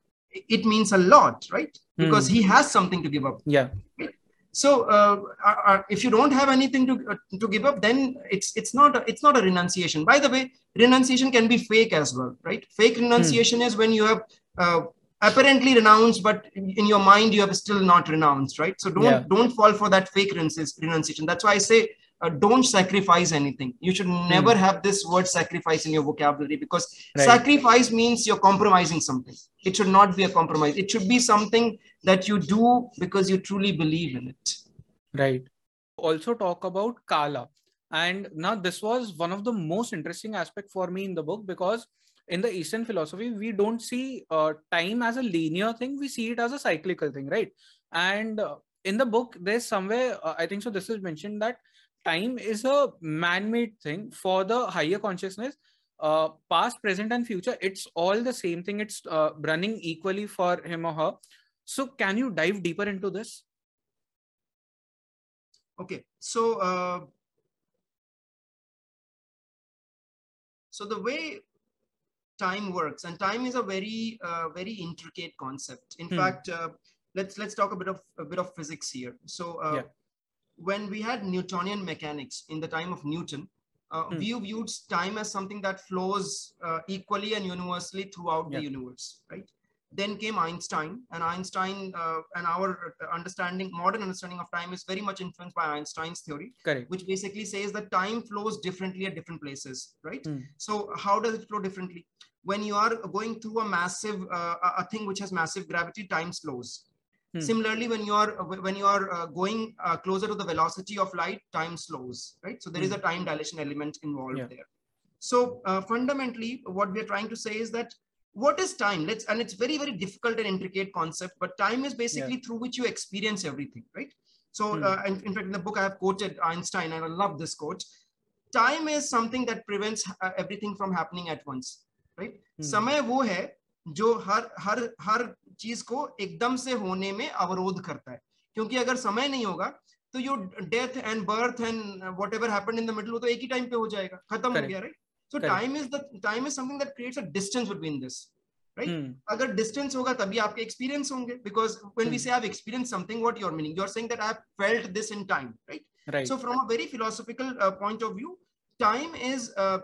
it means a lot, right? Because Hmm. he has something to give up. Yeah. So uh, uh, uh, if you don't have anything to uh, to give up, then it's it's not a, it's not a renunciation. By the way, renunciation can be fake as well, right? Fake renunciation Hmm. is when you have uh, apparently renounced, but in your mind you have still not renounced, right? So don't Yeah. don't fall for that fake renunciation. That's why I say uh, don't sacrifice anything. You should never Hmm. have this word sacrifice in your vocabulary, because Right. sacrifice means you're compromising something. It should not be a compromise. It should be something that you do because you truly believe in it. Right. Also talk about Kala. And now this was one of the most interesting aspect for me in the book, because in the Eastern philosophy, we don't see uh, time as a linear thing. We see it as a cyclical thing, right? And uh, in the book, there's somewhere, uh, I think so, this is mentioned that time is a man-made thing for the higher consciousness. Uh, past, present, and future, it's all the same thing. It's uh, running equally for him or her. So can you dive deeper into this? Okay, so uh, so the way time works, and time is a very uh, very intricate concept. In Hmm. fact, uh, let's let's talk a bit of a bit of physics here. So uh, Yeah. when we had Newtonian mechanics in the time of Newton, uh, Hmm. we viewed time as something that flows uh, equally and universally throughout Yeah. the universe, right? Then came Einstein, and Einstein uh, and our understanding, modern understanding of time is very much influenced by Einstein's theory, Correct. which basically says that time flows differently at different places, right? Hmm. So how does it flow differently? When you are going through a massive, uh, a thing which has massive gravity, time slows. Hmm. Similarly, when you are when you are uh, going uh, closer to the velocity of light, time slows, right? So there hmm. is a time dilation element involved yeah. there. So uh, fundamentally, what we are trying to say is that what is time? Let's and it's very very difficult and intricate concept, but time is basically yeah. through which you experience everything, right? So hmm. uh, in, in fact, in the book I have quoted Einstein, and I love this quote. Time is something that prevents uh, everything from happening at once, right? Hmm. समय वो है जो हर हर हर चीज को एकदम से होने में अवरोध करता है, क्योंकि अगर समय नहीं होगा तो your death and birth and whatever happened in the middle वो तो एक ही टाइम पे हो जाएगा, खत्म हो गया, right? So time is the time is something that creates a distance between this, right? अगर डिस्टेंस होगा तभी आपके एक्सपीरियंस होंगे, because when we say I have experience something, what your meaning, you are saying that I have felt this in time, right? So from a very philosophical point of view, time is uh,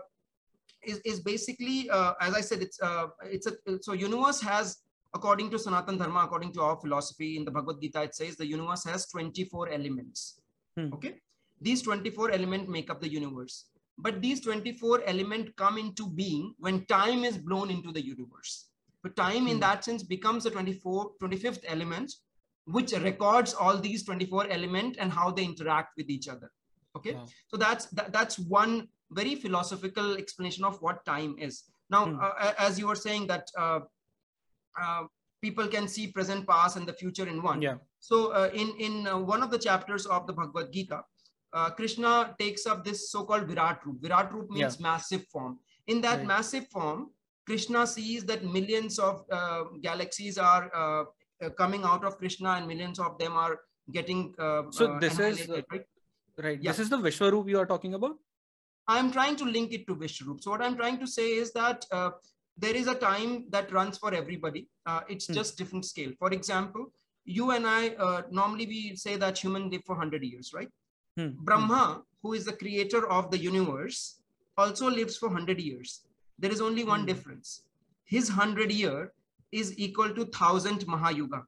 is is basically uh, as I said, it's uh, it's a so universe has, according to Sanatan Dharma, according to our philosophy, in the Bhagavad Gita it says the universe has twenty-four elements. hmm. Okay, these twenty-four elements make up the universe, but these twenty-four elements come into being when time is blown into the universe. But time hmm. in that sense becomes the twenty-four twenty-fifth element, which records all these twenty-four elements and how they interact with each other. Okay, wow. So that's that, that's one very philosophical explanation of what time is. Now, hmm. uh, as you were saying that uh, uh, people can see present, past, and the future in one. Yeah. So uh, in in uh, one of the chapters of the Bhagavad Gita, uh, Krishna takes up this so-called Virat Roop. Virat Roop means yeah. massive form. In that right. massive form, Krishna sees that millions of uh, galaxies are uh, uh, coming out of Krishna, and millions of them are getting uh, so uh, this is uh, right. Right. Yeah. This is the Vishwaroop you are talking about? I'm trying to link it to Vishwaroop. So what I'm trying to say is that uh, there is a time that runs for everybody. Uh, it's hmm. just different scale. For example, you and I, uh, normally we say that human live for one hundred years, right? Hmm. Brahma, hmm. who is the creator of the universe, also lives for one hundred years. There is only one hmm. difference. His one hundred year is equal to one thousand Mahayuga.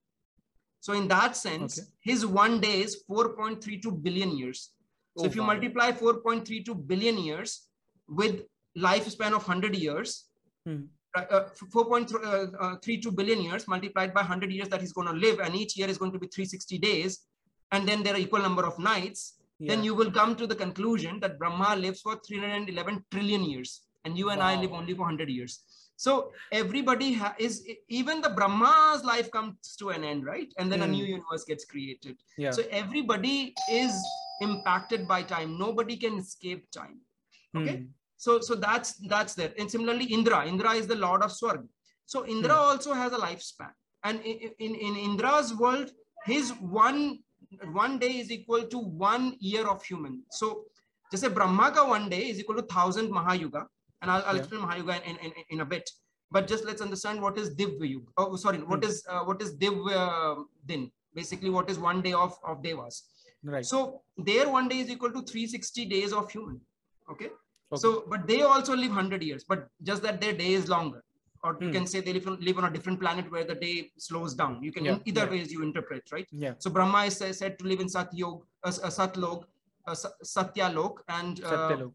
So in that sense, okay. his one day is four point three two billion years. So oh, if you wow. multiply four point three two billion years with lifespan of one hundred years, hmm. uh, four point three two billion years multiplied by one hundred years that he's going to live, and each year is going to be three hundred sixty days, and then there are equal number of nights, yeah. then you will come to the conclusion that Brahma lives for three hundred eleven trillion years, and you and wow. I live only for one hundred years. So everybody ha- is, even the Brahma's life comes to an end, right? And then mm. a new universe gets created. Yeah. So everybody is impacted by time. Nobody can escape time. Okay. Mm. So, so that's, that's there. And similarly, Indra, Indra is the Lord of Swarg. So Indra mm. also has a lifespan. And in, in, in Indra's world, his one, one day is equal to one year of human. So just say Brahma ka one day is equal to thousand Mahayuga. And I'll, I'll yeah. explain Mahayuga in, in, in a bit. But just let's understand what is Divya Yuga. Oh, sorry. Hmm. What is uh, what is Divya Din? Basically, what is one day of, of Devas. Right. So their one day is equal to three hundred sixty days of human. Okay? okay. So, but they also live one hundred years. But just that their day is longer. Or hmm. you can say they live on, live on a different planet where the day slows down. You can, yeah. in either yeah. ways you interpret, right? Yeah. So Brahma is said to live in Satyog, uh, Satlok, uh, Satyalok. And... Uh, Satyalok.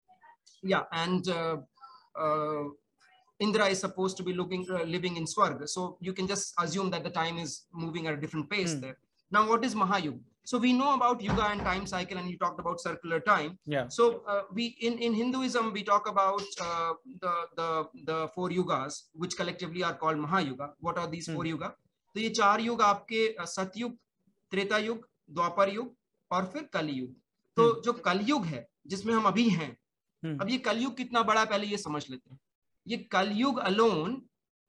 Yeah, and uh, uh, Indra is supposed to be looking, uh, living in Swarga. So you can just assume that the time is moving at a different pace hmm. there. Now, what is Mahayuga? So we know about Yuga and time cycle, and you talked about circular time. Yeah. So uh, we in, in Hinduism, we talk about uh, the, the, the four yugas, which collectively are called Mahayuga. What are these hmm. four yuga? So ये चार युग आपके सतयुग, त्रेता युग, द्वापर युग और फिर कलयुग. तो hmm. जो कलयुग है जिसमें हम अभी हैं, hmm. अब ये कलयुग कितना बड़ा है पहले ये समझ लेते हैं. ये कलयुग अलोन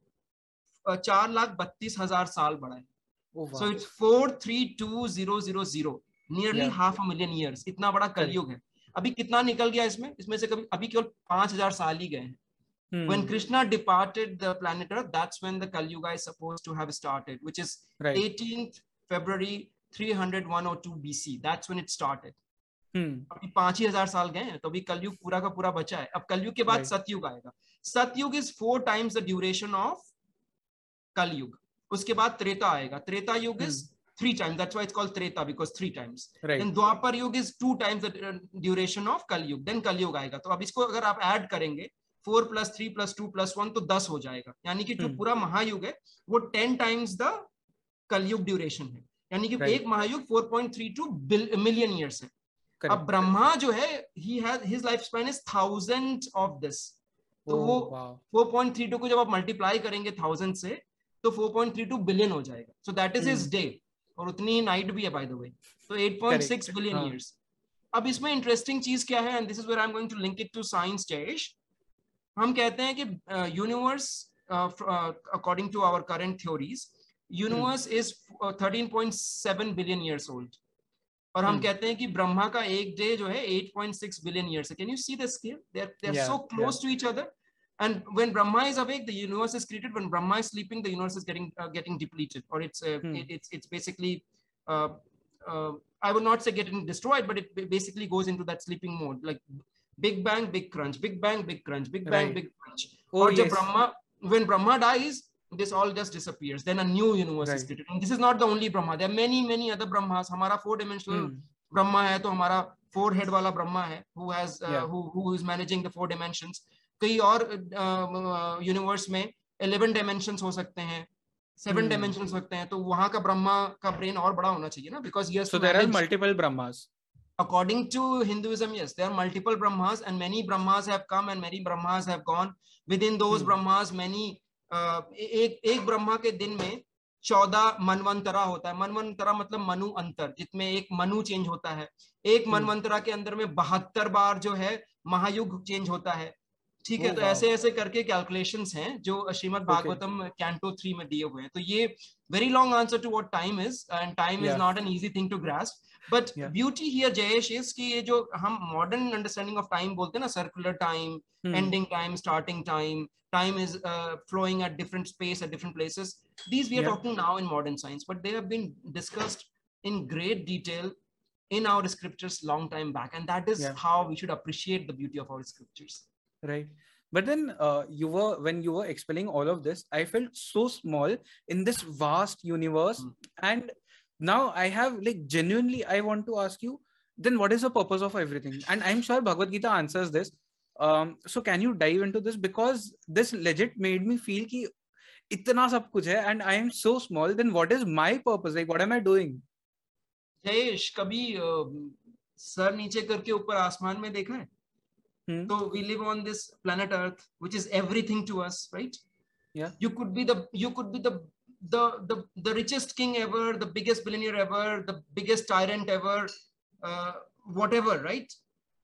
चार लाख बत्तीस हजार साल बड़ा है. Oh, wow. So it's four three two zero zero zero, nearly yeah. half a million years. इतना बड़ा कलयुग है. अभी कितना निकल गया इसमें? इसमें से कभी अभी केवल पांच हजार साल ही गए हैं. Hmm. When Krishna departed the planet Earth, that's when the Kali Yuga is supposed to have started, which is right. eighteenth February three hundred one oh two B C. That's when it started. Hmm. अभी पांच ही हजार साल गए हैं, तो अभी कलयुग पूरा का पूरा बचा है. अब कलयुग के बाद right. सतयुग आएगा. सतयुग is four times the duration of कलयुग. उसके बाद त्रेता आएगा. त्रेता युग is three times. That's why it's called Treta, because three times. Right. Then द्वापर युग is two times the duration of कलयुग. Then कलयुग आएगा. तो अब इसको अगर आप ऐड करेंगे four plus three plus two plus one तो दस हो जाएगा. यानी कि जो पूरा महायुग है वो ten times the Kalyug duration है. यानी कि right. एक महायुग four point three two million years है. Correct. अब ब्रह्मा जो है he has his life span is thousand of this. तो oh, वो wow. Four point three two को जब आप मल्टीप्लाई करेंगे थाउजेंड से तो four point three two billion हो जाएगा. So that is his day. और उतनी ही नाइट भी है बाय द वे. तो eight point six billion years. अब इसमें इंटरेस्टिंग चीज क्या है, and this is where I am going to link it to science. Jayesh, हम कहते हैं कि universe according to our current theories universe is thirteen point seven billion years old, और हम कहते हैं कि ब्रह्मा का एक डे जो है eight point six billion years है. Can you see the scale? They are they are so close to each other. And when Brahma is awake, the universe is created. When Brahma is sleeping, the universe is getting uh, getting depleted, or it's uh, hmm. it, it's it's basically uh, uh, I would not say getting destroyed, but it basically goes into that sleeping mode, like Big Bang, Big Crunch, Big Bang, Big Crunch, Big Bang, right. Big Crunch. Oh, or yes. Brahma, when Brahma dies, this all just disappears. Then a new universe right. is created. And this is not the only Brahma. There are many many other Brahmas. हमारा four dimensional hmm. Brahma है, तो हमारा four head वाला Brahma है, who has uh, yeah. who who is managing the four dimensions. कई और universe uh, में eleven dimensions हो सकते हैं, सेवन hmm. डायमेंशंस हो सकते हैं, तो वहां का ब्रह्मा का ब्रेन और बड़ा होना चाहिए ना, because he has so there are multiple Brahmas. According to Hinduism, yes, there are multiple Brahmas, and many Brahmas have come and many Brahmas have gone. Within those hmm. Brahmas, many uh, एक एक ब्रह्मा के दिन में चौदह मनवंतरा होता है. मनवंतरा मतलब मनु अंतर, जिसमें एक मनु चेंज होता है. एक hmm. मनवंतरा के अंदर में बहत्तर बार जो है महायुग चेंज होता है. ठीक है, तो ऐसे ऐसे करके कैलकुलेशंस हैं जो श्रीमद् भागवतम कैंटो थ्री में दिए हुए हैं. तो ये very long answer to what time is, and time is not an easy thing to grasp. But beauty here Jayesh is कि ये जो हम मॉडर्न अंडरस्टैंडिंग ऑफ टाइम बोलते हैं ना, circular time, ending time, starting time, time is flowing at different space at different places, these we are talking now in modern science, but they have been discussed in great detail in our scriptures long time back, and that is yeah. how we should appreciate the beauty of our scriptures. Right. But then uh, you were when you were explaining all of this, I felt so small in this vast universe. mm. And now I have like genuinely I want to ask you, then what is the purpose of everything? And I'm sure Bhagavad Gita answers this. Um, so can you dive into this, because this legit made me feel ki itna sab kuch hai and I am so small. Then what is my purpose? Like what am I doing? Jayesh, कभी सर नीचे करके ऊपर आसमान में देखा है? hmm. तो we live on this planet Earth, which is everything to us, right? Yeah. You could be the you could be the the the the richest king ever, the biggest billionaire ever, the biggest tyrant ever, uh, whatever, right?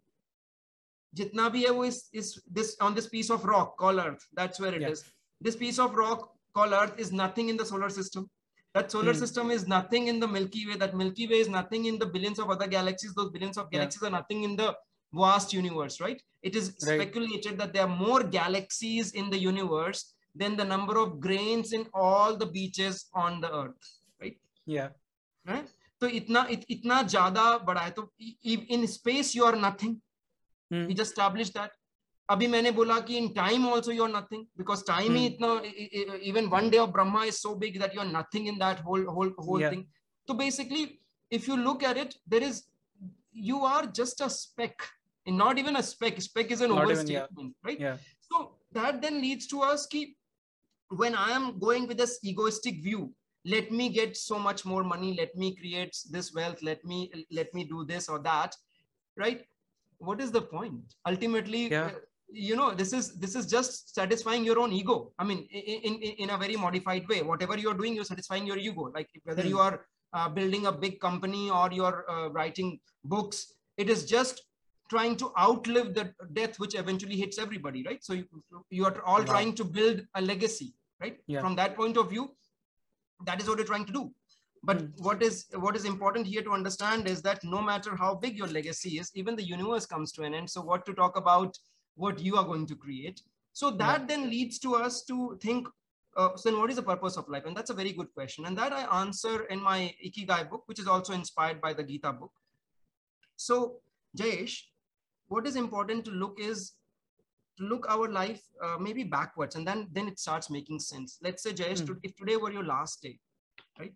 जितना भी है वो इस इस this on this piece of rock called Earth. That's where it yeah. is. This piece of rock called Earth is nothing in the solar system. That solar hmm. system is nothing in the Milky Way. That Milky Way is nothing in the billions of other galaxies. Those billions of galaxies yeah. are nothing in the vast universe, right? It is right. speculated that there are more galaxies in the universe than the number of grains in all the beaches on the earth, right? Yeah. Right? So itna it, itna zyada bada hai. So in space you are nothing. Hmm. We just established that. अभी मैंने बोला कि in time also you are nothing, because time ही इतना, even one day of Brahma is so big that you are nothing in that whole whole whole yeah. thing. So basically, if you look at it, there is you are just a speck, and not even a speck. Speck is an not overstatement, even, yeah. right? Yeah. So that then leads to us ki when I am going with this egoistic view, let me get so much more money, let me create this wealth, let me let me do this or that, right? What is the point? Ultimately. Yeah. Uh, you know, this is this is just satisfying your own ego. I mean, in in, in a very modified way. Whatever you're doing, you're satisfying your ego. Like whether hmm. you are uh, building a big company or you're uh, writing books, it is just trying to outlive the death which eventually hits everybody, right? So you, you are all wow. trying to build a legacy, right? Yeah. From that point of view, that is what you're trying to do. But hmm. what is what is important here to understand is that no matter how big your legacy is, even the universe comes to an end. So what to talk about what you are going to create. So that yeah. then leads to us to think, uh, so then what is the purpose of life? And that's a very good question. And that I answer in my Ikigai book, which is also inspired by the Gita book. So Jayesh, what is important to look is to look our life uh, maybe backwards, and then, then it starts making sense. Let's say, Jayesh, hmm. if today were your last day, right?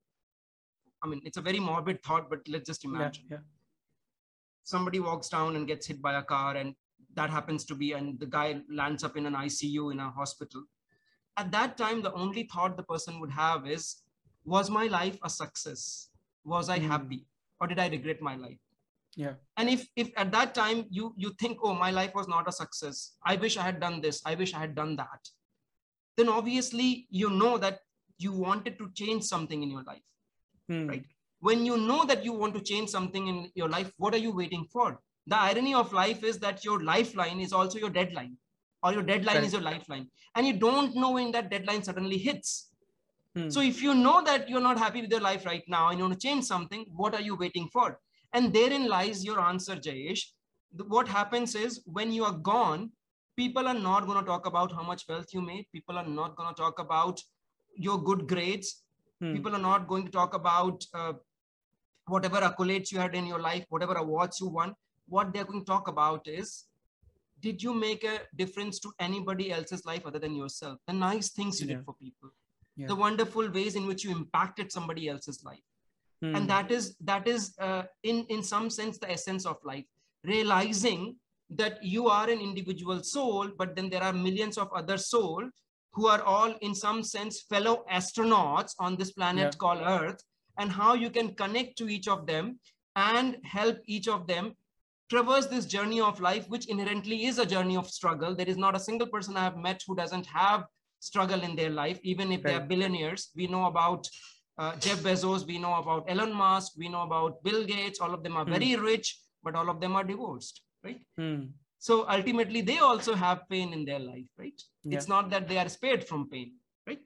I mean, it's a very morbid thought, but let's just imagine. Yeah, yeah. Somebody walks down and gets hit by a car, and that happens to be, and the guy lands up in an I C U in a hospital. At that time, the only thought the person would have is, was my life a success? Was I mm. happy? Or did I regret my life? Yeah. And if, if at that time you, you think, oh, my life was not a success, I wish I had done this, I wish I had done that, then obviously you know that you wanted to change something in your life, mm. right? When you know that you want to change something in your life, what are you waiting for? The irony of life is that your lifeline is also your deadline, or your deadline right. is your lifeline. And you don't know when that deadline suddenly hits. Hmm. So if you know that you're not happy with your life right now and you want to change something, what are you waiting for? And therein lies your answer, Jayesh. What happens is when you are gone, people are not going to talk about how much wealth you made. People are not going to talk about your good grades. Hmm. People are not going to talk about uh, whatever accolades you had in your life, whatever awards you won. What they're going to talk about is, did you make a difference to anybody else's life other than yourself? The nice things you yeah. did for people, yeah. the wonderful ways in which you impacted somebody else's life. Hmm. And that is, that is uh, in, in some sense, the essence of life. Realizing that you are an individual soul, but then there are millions of other souls who are all in some sense fellow astronauts on this planet yeah. called Earth, and how you can connect to each of them and help each of them traverse this journey of life, which inherently is a journey of struggle. There is not a single person I have met who doesn't have struggle in their life, even if right. they are billionaires. We know about uh, Jeff Bezos, we know about Elon Musk, we know about Bill Gates. All of them are hmm. very rich, but all of them are divorced, right? Hmm. So ultimately, they also have pain in their life, right? Yeah. It's not that they are spared from pain, right?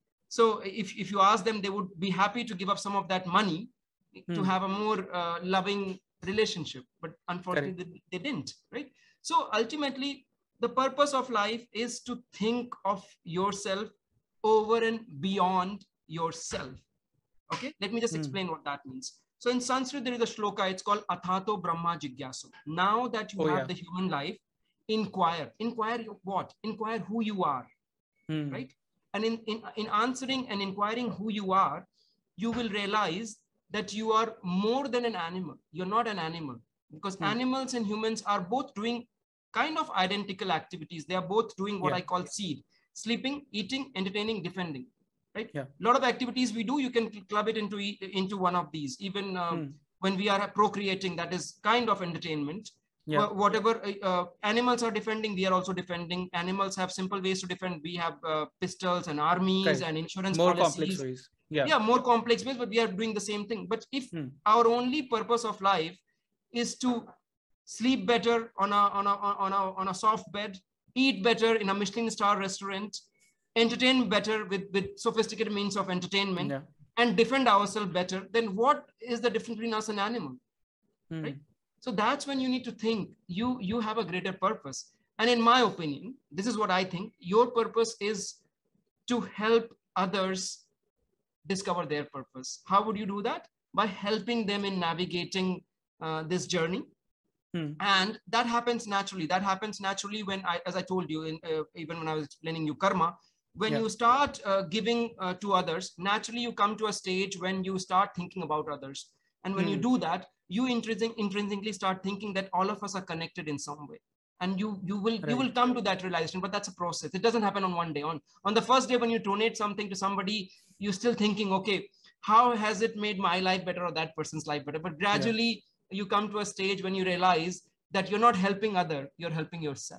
So if, if you ask them, they would be happy to give up some of that money hmm. to have a more uh, loving relationship, but unfortunately they, they didn't, right? So ultimately, the purpose of life is to think of yourself over and beyond yourself. Okay, let me just hmm. explain what that means. So in Sanskrit, there is a shloka, it's called Athato Brahma Jigyasu. Now that you oh, have yeah. the human life, inquire. Inquire what? Inquire who you are, hmm. right? And in, in, in answering and inquiring who you are, you will realize that you are more than an animal. You're not an animal, because hmm. animals and humans are both doing kind of identical activities. They are both doing what yeah. I call seed: sleeping, eating, entertaining, defending, right? Yeah. A lot of activities we do, you can club it into, into one of these. Even uh, hmm. when we are procreating, that is kind of entertainment. Yeah. Whatever uh, animals are defending, we are also defending. Animals have simple ways to defend. We have uh, pistols and armies okay. and insurance more policies. Complex ways. Yeah. yeah, more complex ways, but we are doing the same thing. But if hmm. our only purpose of life is to sleep better on a, on a, on a, on a soft bed, eat better in a Michelin star restaurant, entertain better with, with sophisticated means of entertainment, yeah. and defend ourselves better, then what is the difference between us and animal, hmm. right? So that's when you need to think you, you have a greater purpose. And in my opinion, this is what I think, your purpose is to help others discover their purpose. How would you do that? By helping them in navigating uh, this journey. Hmm. And that happens naturally. That happens naturally when I, as I told you, in, uh, even when I was explaining you karma, when yeah. you start uh, giving uh, to others, naturally you come to a stage when you start thinking about others. And when hmm. you do that, you intrinsic, intrinsically start thinking that all of us are connected in some way. And you you will right. you will come to that realization, but that's a process. It doesn't happen on one day. On on the first day when you donate something to somebody, you're still thinking, okay, how has it made my life better or that person's life better? But gradually yeah. you come to a stage when you realize that you're not helping other, you're helping yourself.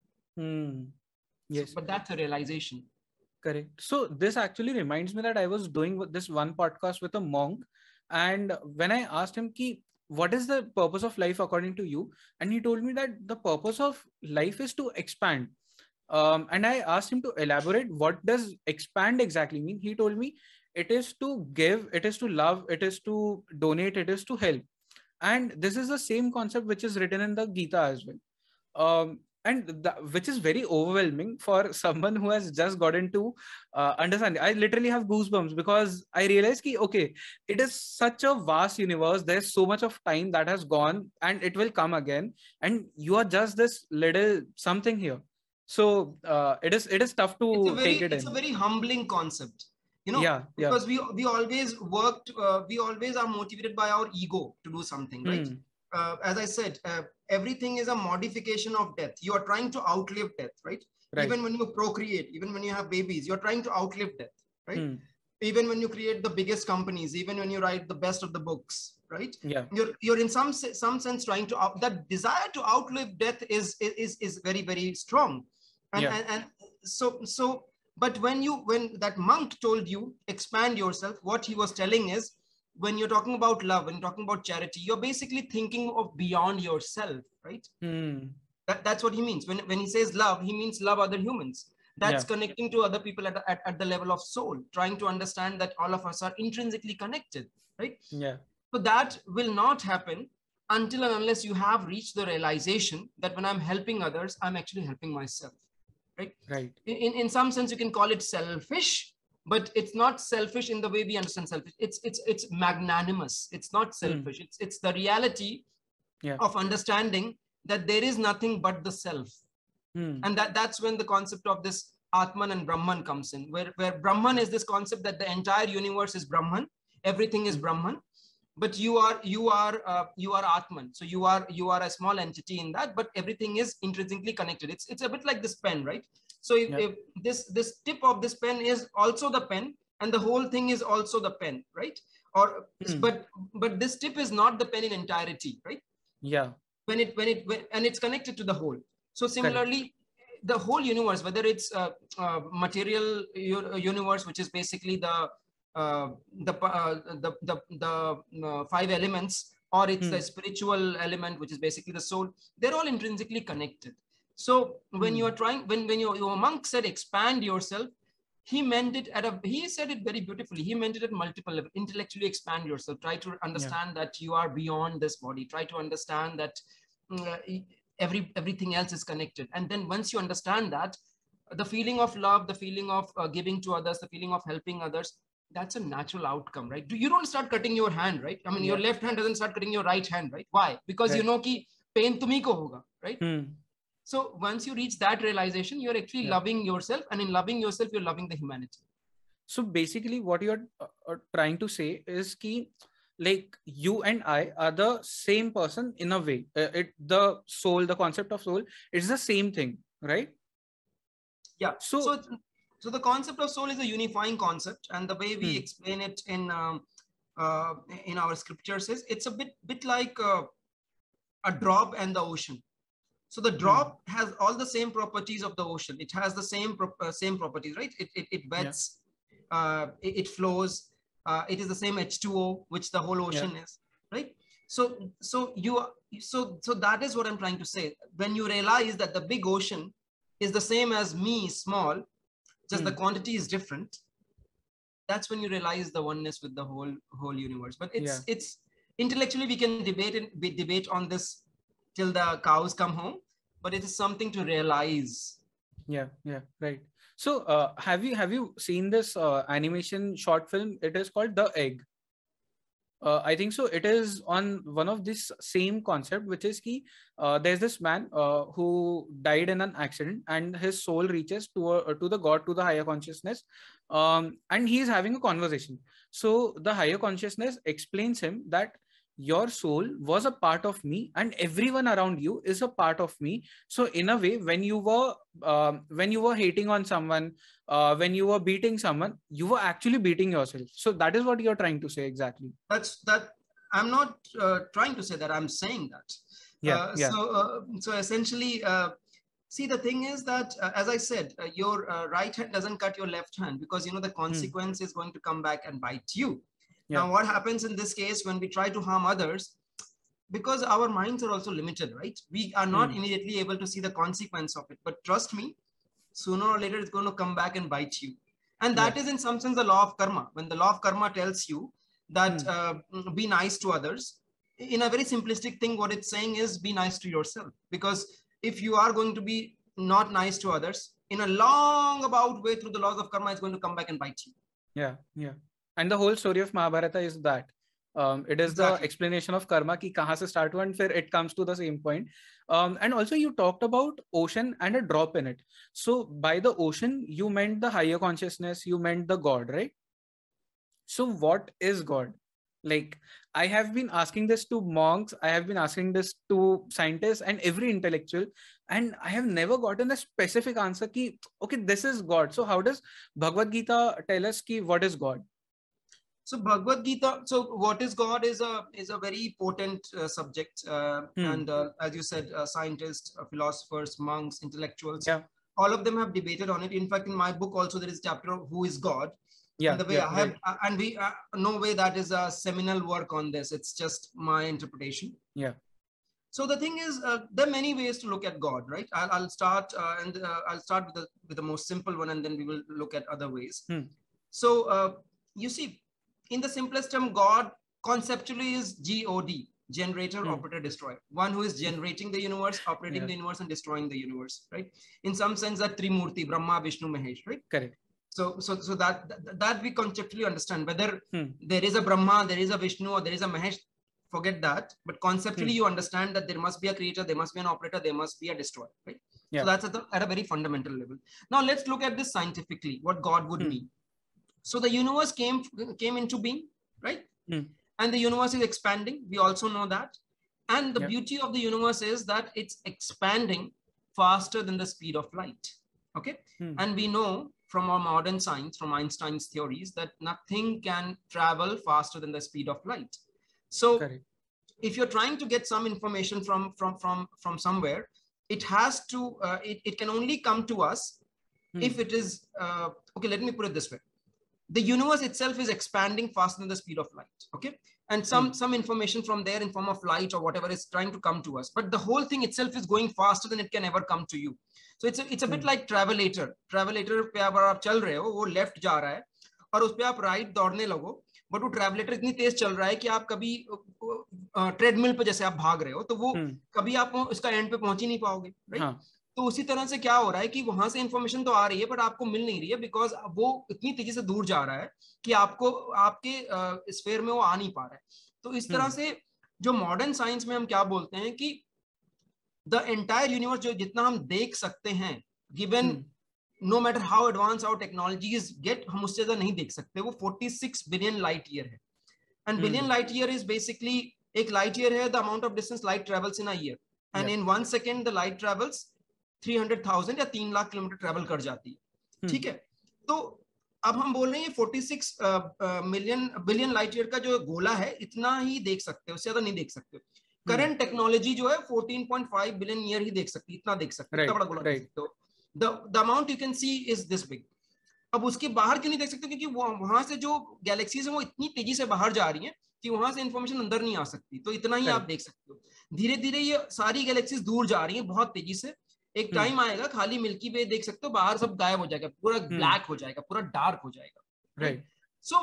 Hmm. Yes. So, but that's a realization. Correct. So this actually reminds me that I was doing this one podcast with a monk, and when I asked him ki, what is the purpose of life according to you? And he told me that the purpose of life is to expand. Um, and I asked him to elaborate, what does expand exactly mean? He told me it is to give, it is to love, it is to donate, it is to help. And this is the same concept which is written in the Gita as well. Um, and the, which is very overwhelming for someone who has just got into uh, understanding. I literally have goosebumps because I realized ki, okay, it is such a vast universe. There's so much of time that has gone and it will come again. And you are just this little something here. So uh, it is it is tough to very, take it it's in. It's a very humbling concept, you know, yeah, because yeah. we we always worked, uh, we always are motivated by our ego to do something, right? Hmm. Uh, as I said, uh, everything is a modification of death. You are trying to outlive death, right? right? Even when you procreate, even when you have babies, you're trying to outlive death, right? Hmm. Even when you create the biggest companies, even when you write the best of the books, right? Yeah. You're you're in some some sense trying to out, that desire to outlive death is is is very very strong, and yeah. and, and so so. But when you when that monk told you expand yourself, what he was telling is, when you're talking about love, when you're talking about charity, you're basically thinking of beyond yourself, right? Hmm. That, that's what he means. When, when he says love, he means love other humans. That's Yeah. connecting to other people at, at, at the level of soul, trying to understand that all of us are intrinsically connected, right? Yeah. So that will not happen until and unless you have reached the realization that when I'm helping others, I'm actually helping myself, right? Right. In, in some sense, you can call it selfish, but it's not selfish in the way we understand selfish. It's it's it's magnanimous. It's not selfish. Hmm. It's it's the reality Yeah. of understanding that there is nothing but the self. Hmm. And that that's when the concept of this Atman and Brahman comes in, where, where Brahman is this concept that the entire universe is Brahman, everything is Hmm. Brahman, but you are you are uh, you are Atman. So you are you are a small entity in that, but everything is intrinsically connected. It's it's a bit like this pen, right? So if, Yeah. if this this tip of this pen is also the pen, and the whole thing is also the pen, right? Or Hmm. but but this tip is not the pen in entirety, right? Yeah. When it when it when, and it's connected to the whole. So Correct. similarly, the whole universe, whether it's a, a material universe, which is basically the uh, the, uh, the the the uh, five elements, or it's Hmm. the spiritual element, which is basically the soul, they're all intrinsically connected. So when Hmm. you are trying, when when your, your monk said expand yourself, he meant it at a, he said it very beautifully. He meant it at multiple levels. Intellectually expand yourself. Try to understand Yeah. that you are beyond this body. Try to understand that uh, every everything else is connected. And then once you understand that, the feeling of love, the feeling of uh, giving to others, the feeling of helping others, that's a natural outcome, right? You don't start cutting your hand, right? I mean, your Yeah. left hand doesn't start cutting your right hand, right? Why? Because you Right. know ki pain tumhi ko hoga, right? Hmm. So once you reach that realization, you're actually Yeah. loving yourself, and in loving yourself, you're loving the humanity. So basically, what you're uh, uh, trying to say is ki, like you and I are the same person in a way. Uh, it the soul, the concept of soul, it's the same thing, right? Yeah. So So so the concept of soul is a unifying concept, and the way we hmm. explain it in um, uh, in our scriptures is it's a bit bit like uh, a drop and the ocean. So the Hmm. drop has all the same properties of the ocean. It has the same uh, same properties, right? It it, it Yeah. wets, uh, it, it flows. Uh, it is the same H two O which the whole Yeah. ocean is, right? So so you so so that is what I'm trying to say. When you realize that the big ocean is the same as me, small, just the Hmm. quantity is different, that's when you realize the oneness with the whole whole universe. But Yeah. it's it's intellectually we can debate and we debate on this till the cows come home, but it is something to realize. Yeah. Yeah. Right. So, uh, have you have you seen this uh, animation short film? It is called The Egg. Uh, I think so. It is on one of this same concept, which is key. Uh, there's this man uh, who died in an accident, and his soul reaches to a, to the God, to the higher consciousness, um, and he is having a conversation. So the higher consciousness explains him that your soul was a part of me, and everyone around you is a part of me. So in a way, when you were um, when you were hating on someone, uh, when you were beating someone, you were actually beating yourself. So that is what you're trying to say exactly. That's that. I'm not uh, trying to say that. I'm saying that. Yeah, Uh, yeah. so uh, so essentially, uh, see, the thing is that, uh, as I said, uh, your uh, right hand doesn't cut your left hand, because you know the Hmm. consequence is going to come back and bite you. Yeah, Now, what happens in this case when we try to harm others? Because our minds are also limited, right? We are not hmm. immediately able to see the consequence of it. But trust me, sooner or later it's going to come back and bite you. And Yeah. that is in some sense the law of karma. When the law of karma tells you that Hmm. uh, be nice to others, in a very simplistic thing, what it's saying is be nice to yourself. Because if you are going to be not nice to others, in a long about way through the laws of karma, it's going to come back and bite you. Yeah, yeah. And the whole story of Mahabharata is that um, it is the Exactly. explanation of karma ki kahan se start hua and फिर it comes to the same point. Um, and also you talked about ocean and a drop in it. So by the ocean, you meant the higher consciousness, you meant the God, right? So what is God? Like, I have been asking this to monks, I have been asking this to scientists and every intellectual, and I have never gotten a specific answer ki, okay, this is God. So how does Bhagavad Gita tell us ki what is God? So Bhagavad Gita. So what is God is a is a very potent uh, subject, uh, Hmm. and uh, as you said, uh, scientists, uh, philosophers, monks, intellectuals, Yeah. all of them have debated on it. In fact, in my book also there is a chapter of who is God, and Yeah. the way Yeah. I have, Right. uh, and we uh, no way that is a seminal work on this. It's just my interpretation. Yeah. So the thing is, uh, there are many ways to look at God, right? I'll, I'll start uh, and uh, I'll start with the with the most simple one, and then we will look at other ways. Hmm. So uh, you see, in the simplest term, God conceptually is G O D, generator, Hmm. operator, destroyer. One who is generating the universe, operating Yeah. the universe, and destroying the universe, right? In some sense, that Trimurti, Brahma, Vishnu, Mahesh, right? Correct. So so so that that, that we conceptually understand. Whether Hmm. there is a Brahma, there is a Vishnu, or there is a Mahesh, forget that. But conceptually, Hmm. you understand that there must be a creator, there must be an operator, there must be a destroyer, right? Yeah. So that's at, the, at a very fundamental level. Now let's look at this scientifically, what God would Hmm. mean. So the universe came came into being, right? Hmm. And the universe is expanding. We also know that. And the Yeah. beauty of the universe is that it's expanding faster than the speed of light. Okay. Hmm. And we know from our modern science, from Einstein's theories, that nothing can travel faster than the speed of light. So Correct. if you're trying to get some information from from from from somewhere, it has to uh, it, it can only come to us Hmm. if it is uh, okay, let me put it this way. The universe itself is expanding faster than the speed of light, okay? And some Hmm. some information from there in form of light or whatever is trying to come to us, but the whole thing itself is going faster than it can ever come to you. So it's a, it's a bit Hmm. like travelator. Travelator पे अगर आप चल रहे हो, वो left जा रहा है और उस पे आप राइट दौड़ने लगो, बट वो ट्रैवलेटर इतनी तेज चल रहा है कि आप कभी ट्रेडमिल पे जैसे आप भाग रहे हो, तो वो Hmm. कभी आप उसका एंड पे पहुंच ही नहीं पाओगे, राइट? हाँ. तो उसी तरह से क्या हो रहा है कि वहां से इंफॉर्मेशन तो आ रही है, बट आपको मिल नहीं रही है, बिकॉज वो इतनी तेजी से दूर जा रहा है कि आपको आपके स्फेयर में वो आ नहीं पा रहा है. तो इस तरह Hmm. से जो मॉडर्न साइंस में हम क्या बोलते हैं कि द एंटायर यूनिवर्स, जो जितना हम देख सकते हैं, given Hmm. No matter how advance our technologies get, हम उससे ज्यादा नहीं देख सकते. वो छियालीस बिलियन लाइट ईयर है. And billion Hmm. Light year is basically, एक लाइट ईयर है the amount of distance light travels in a year, and Yeah. In one second the light travels three hundred thousand या तीन lakh kilometre travel कर जाती है. Hmm. ठीक है. तो अब हम बोल रहे हैं छियालीस मिलियन बिलियन लाइट ईयर का जो गोला है, इतना ही देख सकते हो, उससे ज्यादा नहीं देख सकते. करंट टेक्नोलॉजी जो है चौदह पॉइंट पाँच बिलियन ईयर ही देख सकती है, इतना देख सकते हो, इतना Right. बड़ा गोला देख Right. सकते हो. The the amount you can see is this big. अब उसके बाहर क्यों नहीं देख सकते? क्योंकि वहां से जो गैलेक्सीज है वो इतनी तेजी से बाहर जा रही है कि वहां से इंफॉर्मेशन अंदर नहीं आ सकती. तो इतना ही आप Correct. देख सकते हो. धीरे धीरे ये सारी गैलेक्सीज दूर जा रही है बहुत तेजी से. एक Hmm. टाइम आएगा खाली मिल्की वे देख सकते हो, बाहर सब गायब हो जाएगा, पूरा Hmm. ब्लैक हो जाएगा, पूरा डार्क हो जाएगा. Right. सो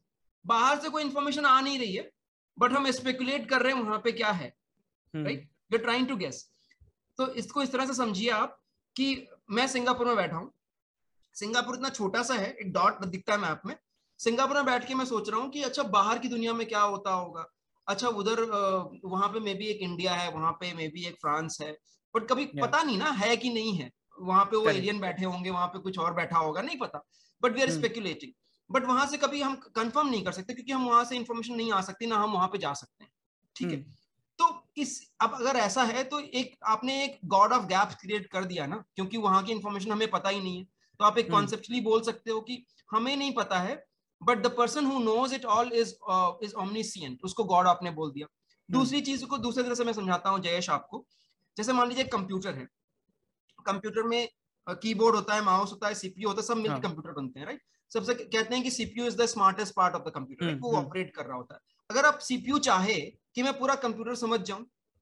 बाहर से कोई इंफॉर्मेशन आ नहीं रही है, बट हम स्पेकुलेट कर रहे हैं वहां पे क्या है, Hmm. Right? You are trying to guess. तो इसको इस तरह से समझिए आप कि मैं सिंगापुर में बैठा हूं. सिंगापुर इतना छोटा सा है, एक डॉट दिखता है मैप में. सिंगापुर में बैठ के मैं सोच रहा हूँ कि अच्छा बाहर की दुनिया में क्या होता होगा. अच्छा उधर वहां पे मे बी एक इंडिया है, वहां पे मे बी एक फ्रांस है, बट कभी Yeah. पता नहीं ना है कि नहीं है. वहां पे वो Correct. एलियन बैठे होंगे, वहां पे कुछ और बैठा होगा, नहीं पता. But we are Hmm. Speculating. But वहां से कभी हम कंफर्म नहीं कर सकते, क्योंकि हम वहां से इंफॉर्मेशन नहीं आ सकती, ना हम वहां पे जा सकते हैं. ठीक है. Hmm. तो इस अब अगर ऐसा है तो एक आपने एक गॉड ऑफ गैप्स क्रिएट कर दिया ना, क्योंकि वहां की इंफॉर्मेशन हमें पता ही नहीं है. तो आप एक Hmm. कॉन्सेप्चुअली बोल सकते हो कि हमें नहीं पता है, but the person who knows it all is is omniscient. उसको गॉड आपने बोल दिया. दूसरी चीज को दूसरी तरह से मैं समझाता हूँ जयेश आपको. जैसे मान लीजिए कंप्यूटर है. कंप्यूटर में कीबोर्ड होता है, माउस होता है, सीपीयू होता है, सब मिलकर कंप्यूटर बनते हैं, राइट? सबसे कहते हैं कि CPU is the smartest part of the computer, right? वो ऑपरेट कर रहा होता है. अगर आप सीपीयू चाहे कि मैं पूरा कंप्यूटर समझ जाऊं,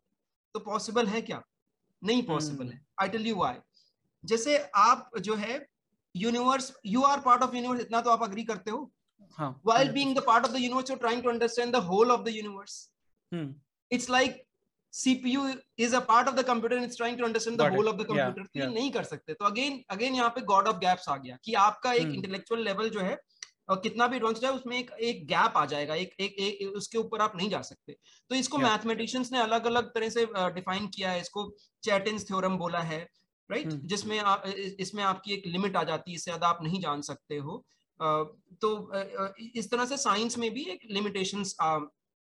तो पॉसिबल है क्या? नहीं पॉसिबल है. I tell you why. जैसे आप जो है universe, you are part of universe, इतना तो आप अग्री करते हो. While being the part of the universe, you're trying to understand the whole of the universe. Hmm. It's like C P U is a part of the computer and it's trying to understand the Got whole it. of the Yeah, computer. तो ये yeah. नहीं कर सकते. तो again again यहाँ पे God of gaps आ गया कि आपका एक Hmm. इंटेलेक्चुअल लेवल जो है और कितना भी एडवांस है, उसमें एक एक गैप आ जाएगा, एक एक, एक उसके ऊपर आप नहीं जा सकते. तो इसको Yeah. मैथमेटिशियंस ने अलग अलग तरह से डिफाइन किया है. इसको चैटिन्स थ्योरम बोला है, राइट? Hmm. जिसमें आप इसमें आपकी एक लिमिट आ जाती है, इससे ज्यादा आप नहीं जान सकते हो. Uh, तो uh, इस तरह से साइंस में भी एक लिमिटेशंस uh,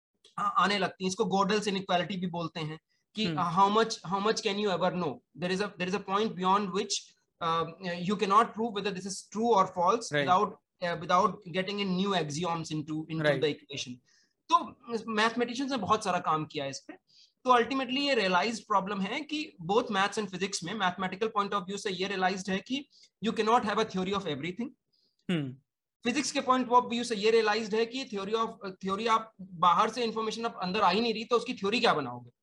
आने लगती हैं. इसको गोडल्स इनइक्वालिटी भी बोलते हैं कि how much how much can you ever know. There is a there is a point beyond which you can not prove whether this is true और false without without getting in new axioms into into the equation. तो mathematicians ने बहुत सारा काम किया है इस पे. तो अल्टीमेटली ये रियलाइज्ड प्रॉब्लम है कि बोथ मैथ्स एंड फिजिक्स में मैथमेटिकल पॉइंट ऑफ व्यू से ये रियलाइज्ड है कि you can not have a theory of everything. Physics के पॉइंट ऑफ व्यू से ये रियलाइज्ड है कि थ्योरी ऑफ थ्योरी आप बाहर से इंफॉर्मेशन अब अंदर आ ही नहीं रही, तो उसकी थ्योरी क्या बनाओगे?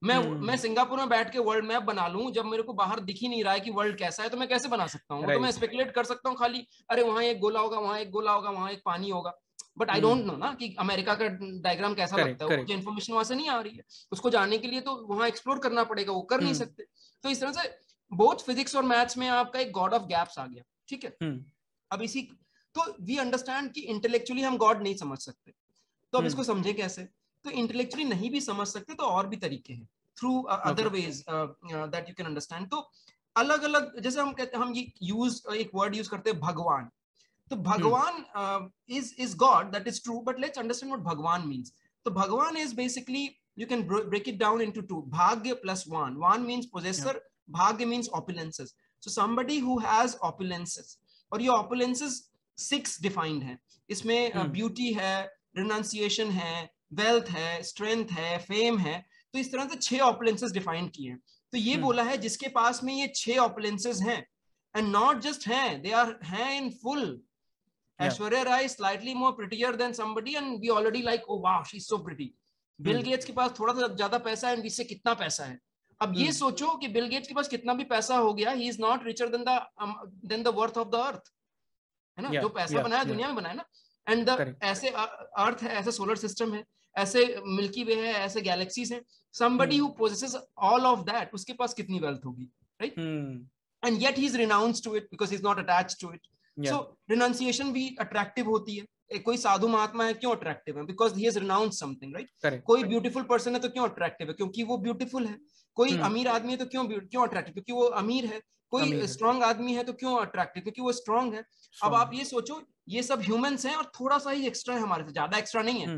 मैं मैं सिंगापुर में बैठ के वर्ल्ड मैप बना लूं, जब मेरे को बाहर दिख ही नहीं रहा है कि वर्ल्ड कैसा है, तो मैं कैसे बना सकता हूँ? तो मैं स्पेकुलेट कर सकता हूँ खाली, अरे वहां एक गोला होगा, वहां एक गोला होगा, वहां एक पानी होगा, बट आई डोंट नो ना कि अमेरिका का डायग्राम कैसा correct, लगता है। correct. मुझे इन्फॉर्मेशन वहां से नहीं आ रही है, उसको जानने के लिए तो वहां एक्सप्लोर करना पड़ेगा, वो कर नहीं सकते। तो इस तरह से बोथ फिजिक्स और मैथ्स में आपका एक गॉड ऑफ गैप्स आ गया, ठीक है। अब इसी तो वी अंडरस्टैंड कि इंटेलेक्चुअली हम गॉड नहीं समझ सकते, तो अब इसको समझे कैसे? तो इंटेलेक्चुअली नहीं भी समझ सकते तो और भी तरीके हैं, through other ways that you can understand. तो अलग अलग, जैसे हम कहते हैं, हम ये यूज एक वर्ड यूज करते हैं भगवान, तो Bhagwan is is God, that is true, but let's understand what Bhagwan means. तो Bhagwan is basically, you can break it down into two, bhagya plus van. Van means possessor, yeah. Bhagya means opulences. So somebody who has opulences, और ये opulences six defined हैं, इसमें beauty uh, है, renunciation है, wealth है, strength है, fame है। तो इस तरह से छह ऑपुलेंसेस डिफाइन किए हैं। तो ये बोला है जिसके पास में ये छह ऑपुलेंसेस हैं, एंड नॉट जस्ट हैं, दे आर हैं in full. Aishwarya Rai slightly more prettier than somebody and we already like, oh wow she is so pretty. Bill Gates के पास थोड़ा सा ज्यादा पैसा है, इससे कितना पैसा है। अब ये सोचो कि बिल गेट्स के पास कितना भी पैसा हो गया, he is not richer than the than the worth of the earth, है ना? yeah, जो पैसा yeah, बनाया yeah. दुनिया में बनाया ना, एंड द ऐसे अर्थ है, ऐसे सोलर सिस्टम है, ऐसे मिल्की वे है, ऐसे गैलेक्सीज हैं, somebody who possesses all of that, उसके पास कितनी वेल्थ होगी, right? And yet he is renounced to it because he is not attached to it. So renunciation भी अट्रैक्टिव होती है। कोई साधु महात्मा है, क्यों अट्रैक्टिव है? Because he has renounced something, right? कोई ब्यूटीफुल पर्सन है तो क्यों अट्रैक्टिव है? क्योंकि वो ब्यूटीफुल है। कोई अमीर आदमी है तो क्यों क्यों अट्रैक्टिव? क्योंकि वो अमीर है। कोई स्ट्रांग आदमी है तो क्यों अट्रैक्टिव? क्योंकि वो स्ट्रांग है। अब आप ये सोचो, ये सब ह्यूमंस हैं और थोड़ा सा ही एक्स्ट्रा है हमारे से, ज्यादा एक्स्ट्रा नहीं है।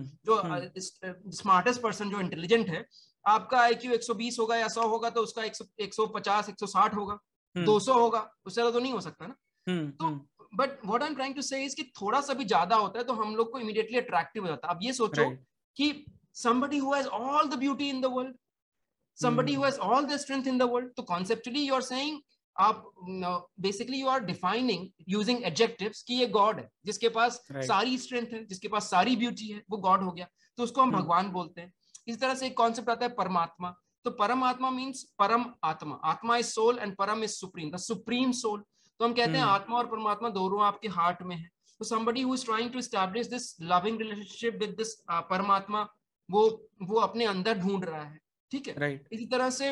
जो स्मार्टेस्ट पर्सन, जो इंटेलिजेंट है, आपका आईक्यू एक सौ बीस होगा या सौ होगा, तो उसका एक सौ पचास एक सौ साठ होगा, दो सौ होगा, उससे ज्यादा तो नहीं हो सकता ना। तो but what I am trying to say is कि थोड़ा सा भी ज्यादा होता है तो हम लोग को इमीडिएटली अट्रैक्टिव हो जाता है। अब ये सोचो right. कि somebody who has all the beauty in the world, somebody hmm. who has all the strength in the world, तो conceptually you are saying, आप basically you are defining using adjectives कि ये गॉड है, जिसके पास right. सारी strength है, जिसके पास सारी ब्यूटी है, वो गॉड हो गया, तो उसको हम hmm. भगवान बोलते हैं। इस तरह से एक कॉन्सेप्ट आता है परमात्मा। तो परमात्मा means param atma, atma is soul and param is supreme, the supreme soul. तो हम कहते हैं hmm. आत्मा और परमात्मा दोनों आपके हार्ट में है। तो somebody who is trying to establish this loving relationship with this uh, परमात्मा, वो वो अपने अंदर ढूंढ रहा है, ठीक है right. इसी तरह से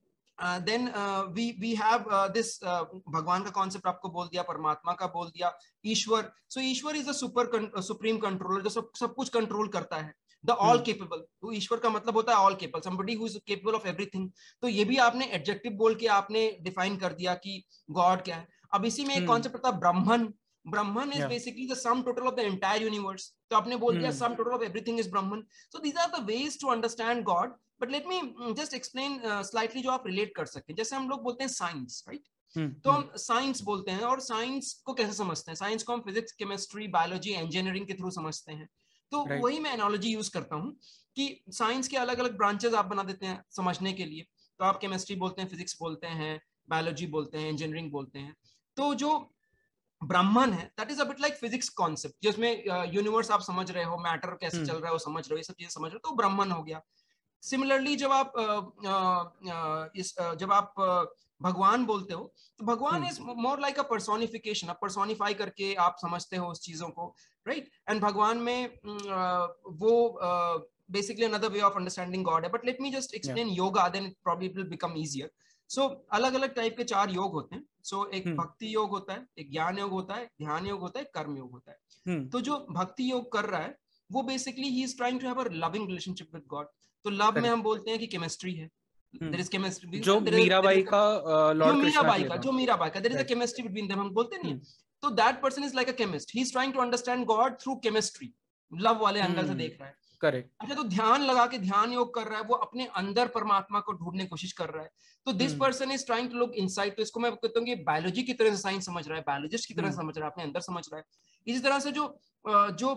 then we we have this Bhagwan का कॉन्सेप्ट आपको बोल दिया, परमात्मा का बोल दिया, Ishwar. So Ishwar is a super supreme controller, जो सब सब कुछ कंट्रोल करता है, द ऑल केपेबल। तो ईश्वर का मतलब होता है all capable, somebody who is capable of everything। तो ये भी आपने एडजेक्टिव बोल के आपने डिफाइन कर दिया कि गॉड क्या है। अब इसी में एक कॉन्सेप्ट आता है Brahman. Brahman is basically the sum total of the entire universe. तो आपने बोल दिया sum total of everything is Brahman. So these are the ways to understand God. But let me just explain slightly जो आप रिलेट कर सकते हैं। जैसे हम लोग बोलते हैं साइंस, राइट? तो हम साइंस बोलते हैं, और साइंस को कैसे समझते हैं? साइंस को हम फिजिक्स, केमिस्ट्री, बायोलॉजी, इंजीनियरिंग के थ्रू समझते हैं। तो right. वही मैं एनालॉजी यूज करता हूँ कि साइंस के अलग अलग ब्रांचेस आप बना देते हैं समझने के लिए। तो आप केमिस्ट्री बोलते हैं, फिजिक्स बोलते हैं, बायोलॉजी बोलते हैं, इंजीनियरिंग बोलते हैं। तो जो ब्रह्मन है, that is a bit like physics concept, जिसमें यूनिवर्स आप समझ रहे हो, मैटर कैसे hmm. चल रहा है वो समझ रहे हो, ये सब चीजें समझ रहे हो, तो ब्रह्मन हो गया। सिमिलरली जब आप आ, आ, इस आ, जब आप आ, भगवान बोलते हो, तो Bhagwan is more like a personification. आप पर्सोनिफाई करके आप समझते हो उस चीजों को, राइट? एंड भगवान में आ, वो basically another way of understanding God है। But let me just explain yoga, then it probably will become easier. So अलग अलग टाइप के चार योग होते हैं। सो so, एक hmm. भक्ति योग होता है, एक ज्ञान योग होता है, ध्यान योग होता है, कर्म योग होता है। hmm. तो जो भक्ति योग कर रहा है, वो basically he is trying to have a loving relationship with God. तो लव में हम बोलते हैं कि केमिस्ट्री है, देयर इज केमिस्ट्री। जो मीराबाई का लॉर्ड मीराबाई का जो मीराबाई का there is a chemistry between them, हम बोलते नहीं है। तो that person is like a chemist, he is trying to understand God through chemistry, love वाले एंगल से देख रहा है। करेक्ट। अच्छा, तो ध्यान लगा के ध्यान योग कर रहा है, वो अपने अंदर परमात्मा को ढूंढने की कोशिश कर रहा है। तो this person is trying to look inside. तो इसको मैं कहता हूँ कि बायोलॉजी की तरह से साइंस समझ रहा है, बायोलॉजिस्ट की तरह से समझ रहा है, अपने अंदर समझ रहा है। इसी तरह से जो जो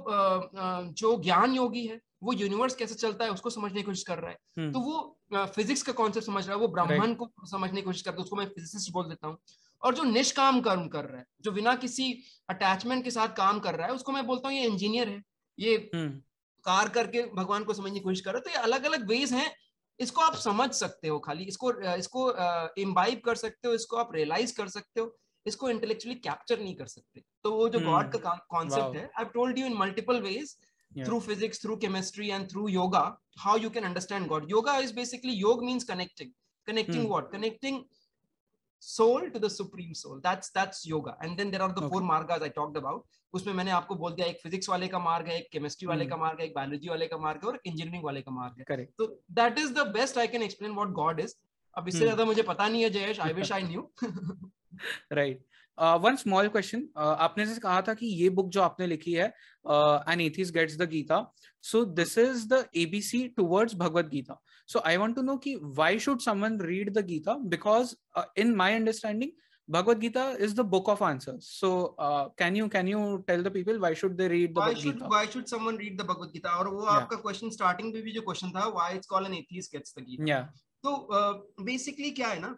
जो ज्ञान योगी है, वो यूनिवर्स कैसे चलता है उसको समझने की कोशिश कर रहा है। तो वो फिजिक्स का कॉन्सेप्ट समझ रहा है, वो ब्रह्मांड को समझने की कोशिश करता है, उसको मैं फिजिसिस्ट बोल देता हूँ। और जो निष्काम कर्म कर रहा है, जो बिना किसी अटैचमेंट के साथ काम कर रहा है, उसको मैं बोलता हूँ ये इंजीनियर है, ये कार करके भगवान को समझने की कोशिश कर रहे हैं। तो ये अलग अलग वेज हैं इसको आप समझ सकते हो, खाली इसको इसको इम्बाइब कर सकते हो, इसको आप रियलाइज कर सकते हो, इसको इंटेलेक्चुअली कैप्चर नहीं कर सकते। तो वो जो गॉड Hmm. का कॉन्सेप्ट Wow. है, I have told you in multiple ways, Yeah. through physics, through chemistry, and through yoga, how you can understand God. Yoga is basically, yoga means connecting. Connecting Hmm. what? Connecting soul to the supreme soul. That's that's yoga. And then there are the four Okay. margas I talked about. उसमें मैंने आपको बोल दिया, एक physics वाले का मार्ग है, एक केमिस्ट्री वाले Hmm. का मार्ग है, एक बायोलॉजी वाले का मार्ग है, और एक इंजीनियरिंग वाले का मार्ग है। Correct. तो that is the best I can explain what God is. अब इससे Hmm. ज्यादा मुझे पता नहीं है Jayesh, I wish I knew. Right. One small question, आपने जैसे कहा था कि ये बुक जो आपने लिखी है, an atheist gets the Gita, so this is the ABC towards Bhagavad Gita. So I want to know कि why should someone read the Gita, because in my understanding Bhagavad Gita is the book of answers. So uh, can you can you tell the people why should they read the why Bhagavad should Gita? why should someone read the Bhagavad Gita? और वो Yeah. आपका question starting में भी जो question था, why it's called an atheist gets the Gita. Yeah. तो basically uh, क्या है ना,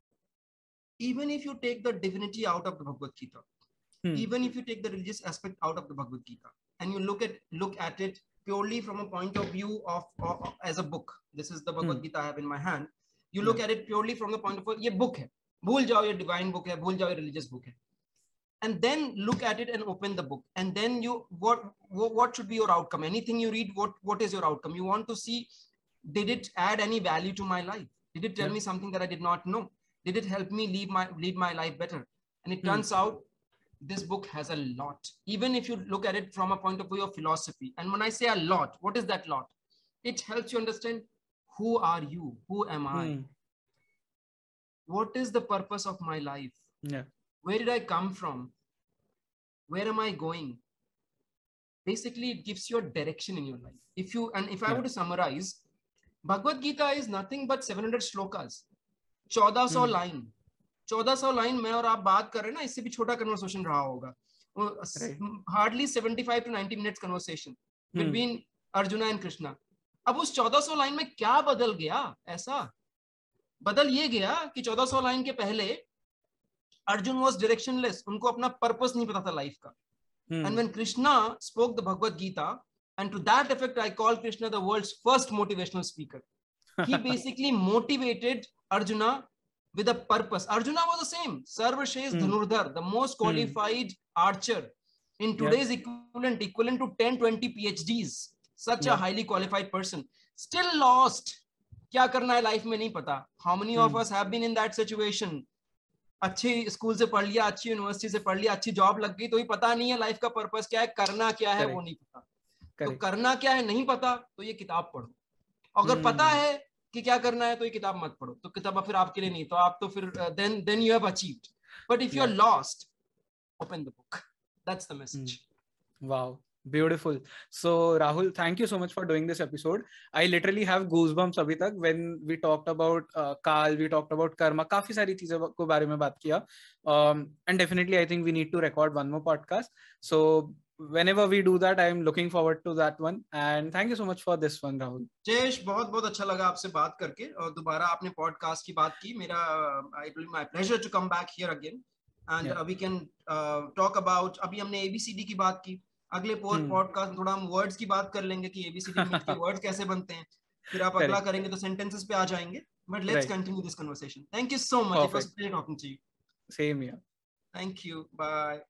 even if you take the divinity out of the Bhagavad Gita, hmm. even if you take the religious aspect out of the Bhagavad Gita, and you look at look at it purely from a point of view of, of, of as a book, this is the Bhagavad hmm. Gita I have in my hand, you look yeah. at it purely from the point of view, ये book है, भूल जाओ ये divine book है, भूल जाओ ये religious book है, and then look at it and open the book, and then you what what, what should be your outcome? Anything you read, what what is your outcome? You want to see, did it add any value to my life? Did it tell yeah. me something that I did not know? Did it help me live my live my life better? And it turns hmm. out this book has a lot, even if you look at it from a point of view of philosophy. And when I say a lot, what is that lot? It helps you understand, who are you? Who am I? Hmm. What is the purpose of my life? Yeah. Where did I come from? Where am I going? Basically, it gives you a direction in your life. If you and if I yeah. were to summarize, Bhagavad Gita is nothing but seven hundred shlokas, चौदह सौ line, चौदह सौ line में और आप बात कर रहे हैं ना, इससे भी छोटा कन्वर्सेशन रहा होगा, hardly seventy-five to ninety minutes conversation between Arjuna and Krishna. अब उस चौदह सौ लाइन में क्या बदल गया? ऐसा बदल ये गया कि चौदह सौ लाइन के पहले अर्जुन वाज डायरेक्शनलेस, उनको अपना पर्पस नहीं पता था लाइफ का, and when Krishna spoke the Bhagavad Gita, and to that effect I call Krishna the world's first motivational speaker. He basically motivated Arjuna with a purpose. Arjuna was the same, Sarvashesh hmm. Dhanurdhar, the most qualified hmm. archer in today's yeah. equivalent, equivalent to ten twenty PhDs, such yeah. a highly qualified person, still lost. क्या करना है life में नहीं पता. How many hmm. of us have been in that situation? अच्छी school से पढ़ लिया, अच्छी यूनिवर्सिटी से पढ़ लिया, अच्छी जॉब लग गई, तो ही पता नहीं है लाइफ का पर्पस क्या है, करना क्या है वो नहीं पता. तो करना क्या है नहीं पता, तो ये किताब पढ़ो. अगर hmm. पता है कि क्या करना है तो ये किताब मत पढ़ो, तो किताब फिर आपके लिए नहीं, तो आप तो फिर then then you have achieved. But if you are lost, open the book. That's the message. Wow, beautiful. So Rahul, thank you so much for doing this episode. I literally have goosebumps अभी तक when we talked about uh, काल, we talked about karma, काफी सारी चीजों को बारे में बात किया, um, and definitely I think we need to record one more podcast. So whenever we do that, I am looking forward to that one, and thank you so much for this one, Rahul. Jayesh, बहुत बहुत अच्छा लगा आपसे बात करके, और दोबारा आपने पॉडकास्ट की बात की. मेरा it will be my pleasure to come back here again and yeah. uh, we can uh, talk about, अभी हमने A B C D की बात की, अगले पॉडकास्ट में थोड़ा हम वर्ड्स की बात कर लेंगे कि A B C D में वर्ड्स कैसे बनते हैं, फिर आप अगला करेंगे तो सेंटेंसेस पे आ जाएंगे. But let's right. continue this conversation. Thank you so much. Perfect. It was a pleasure talking to you. Same here. Thank you. Bye.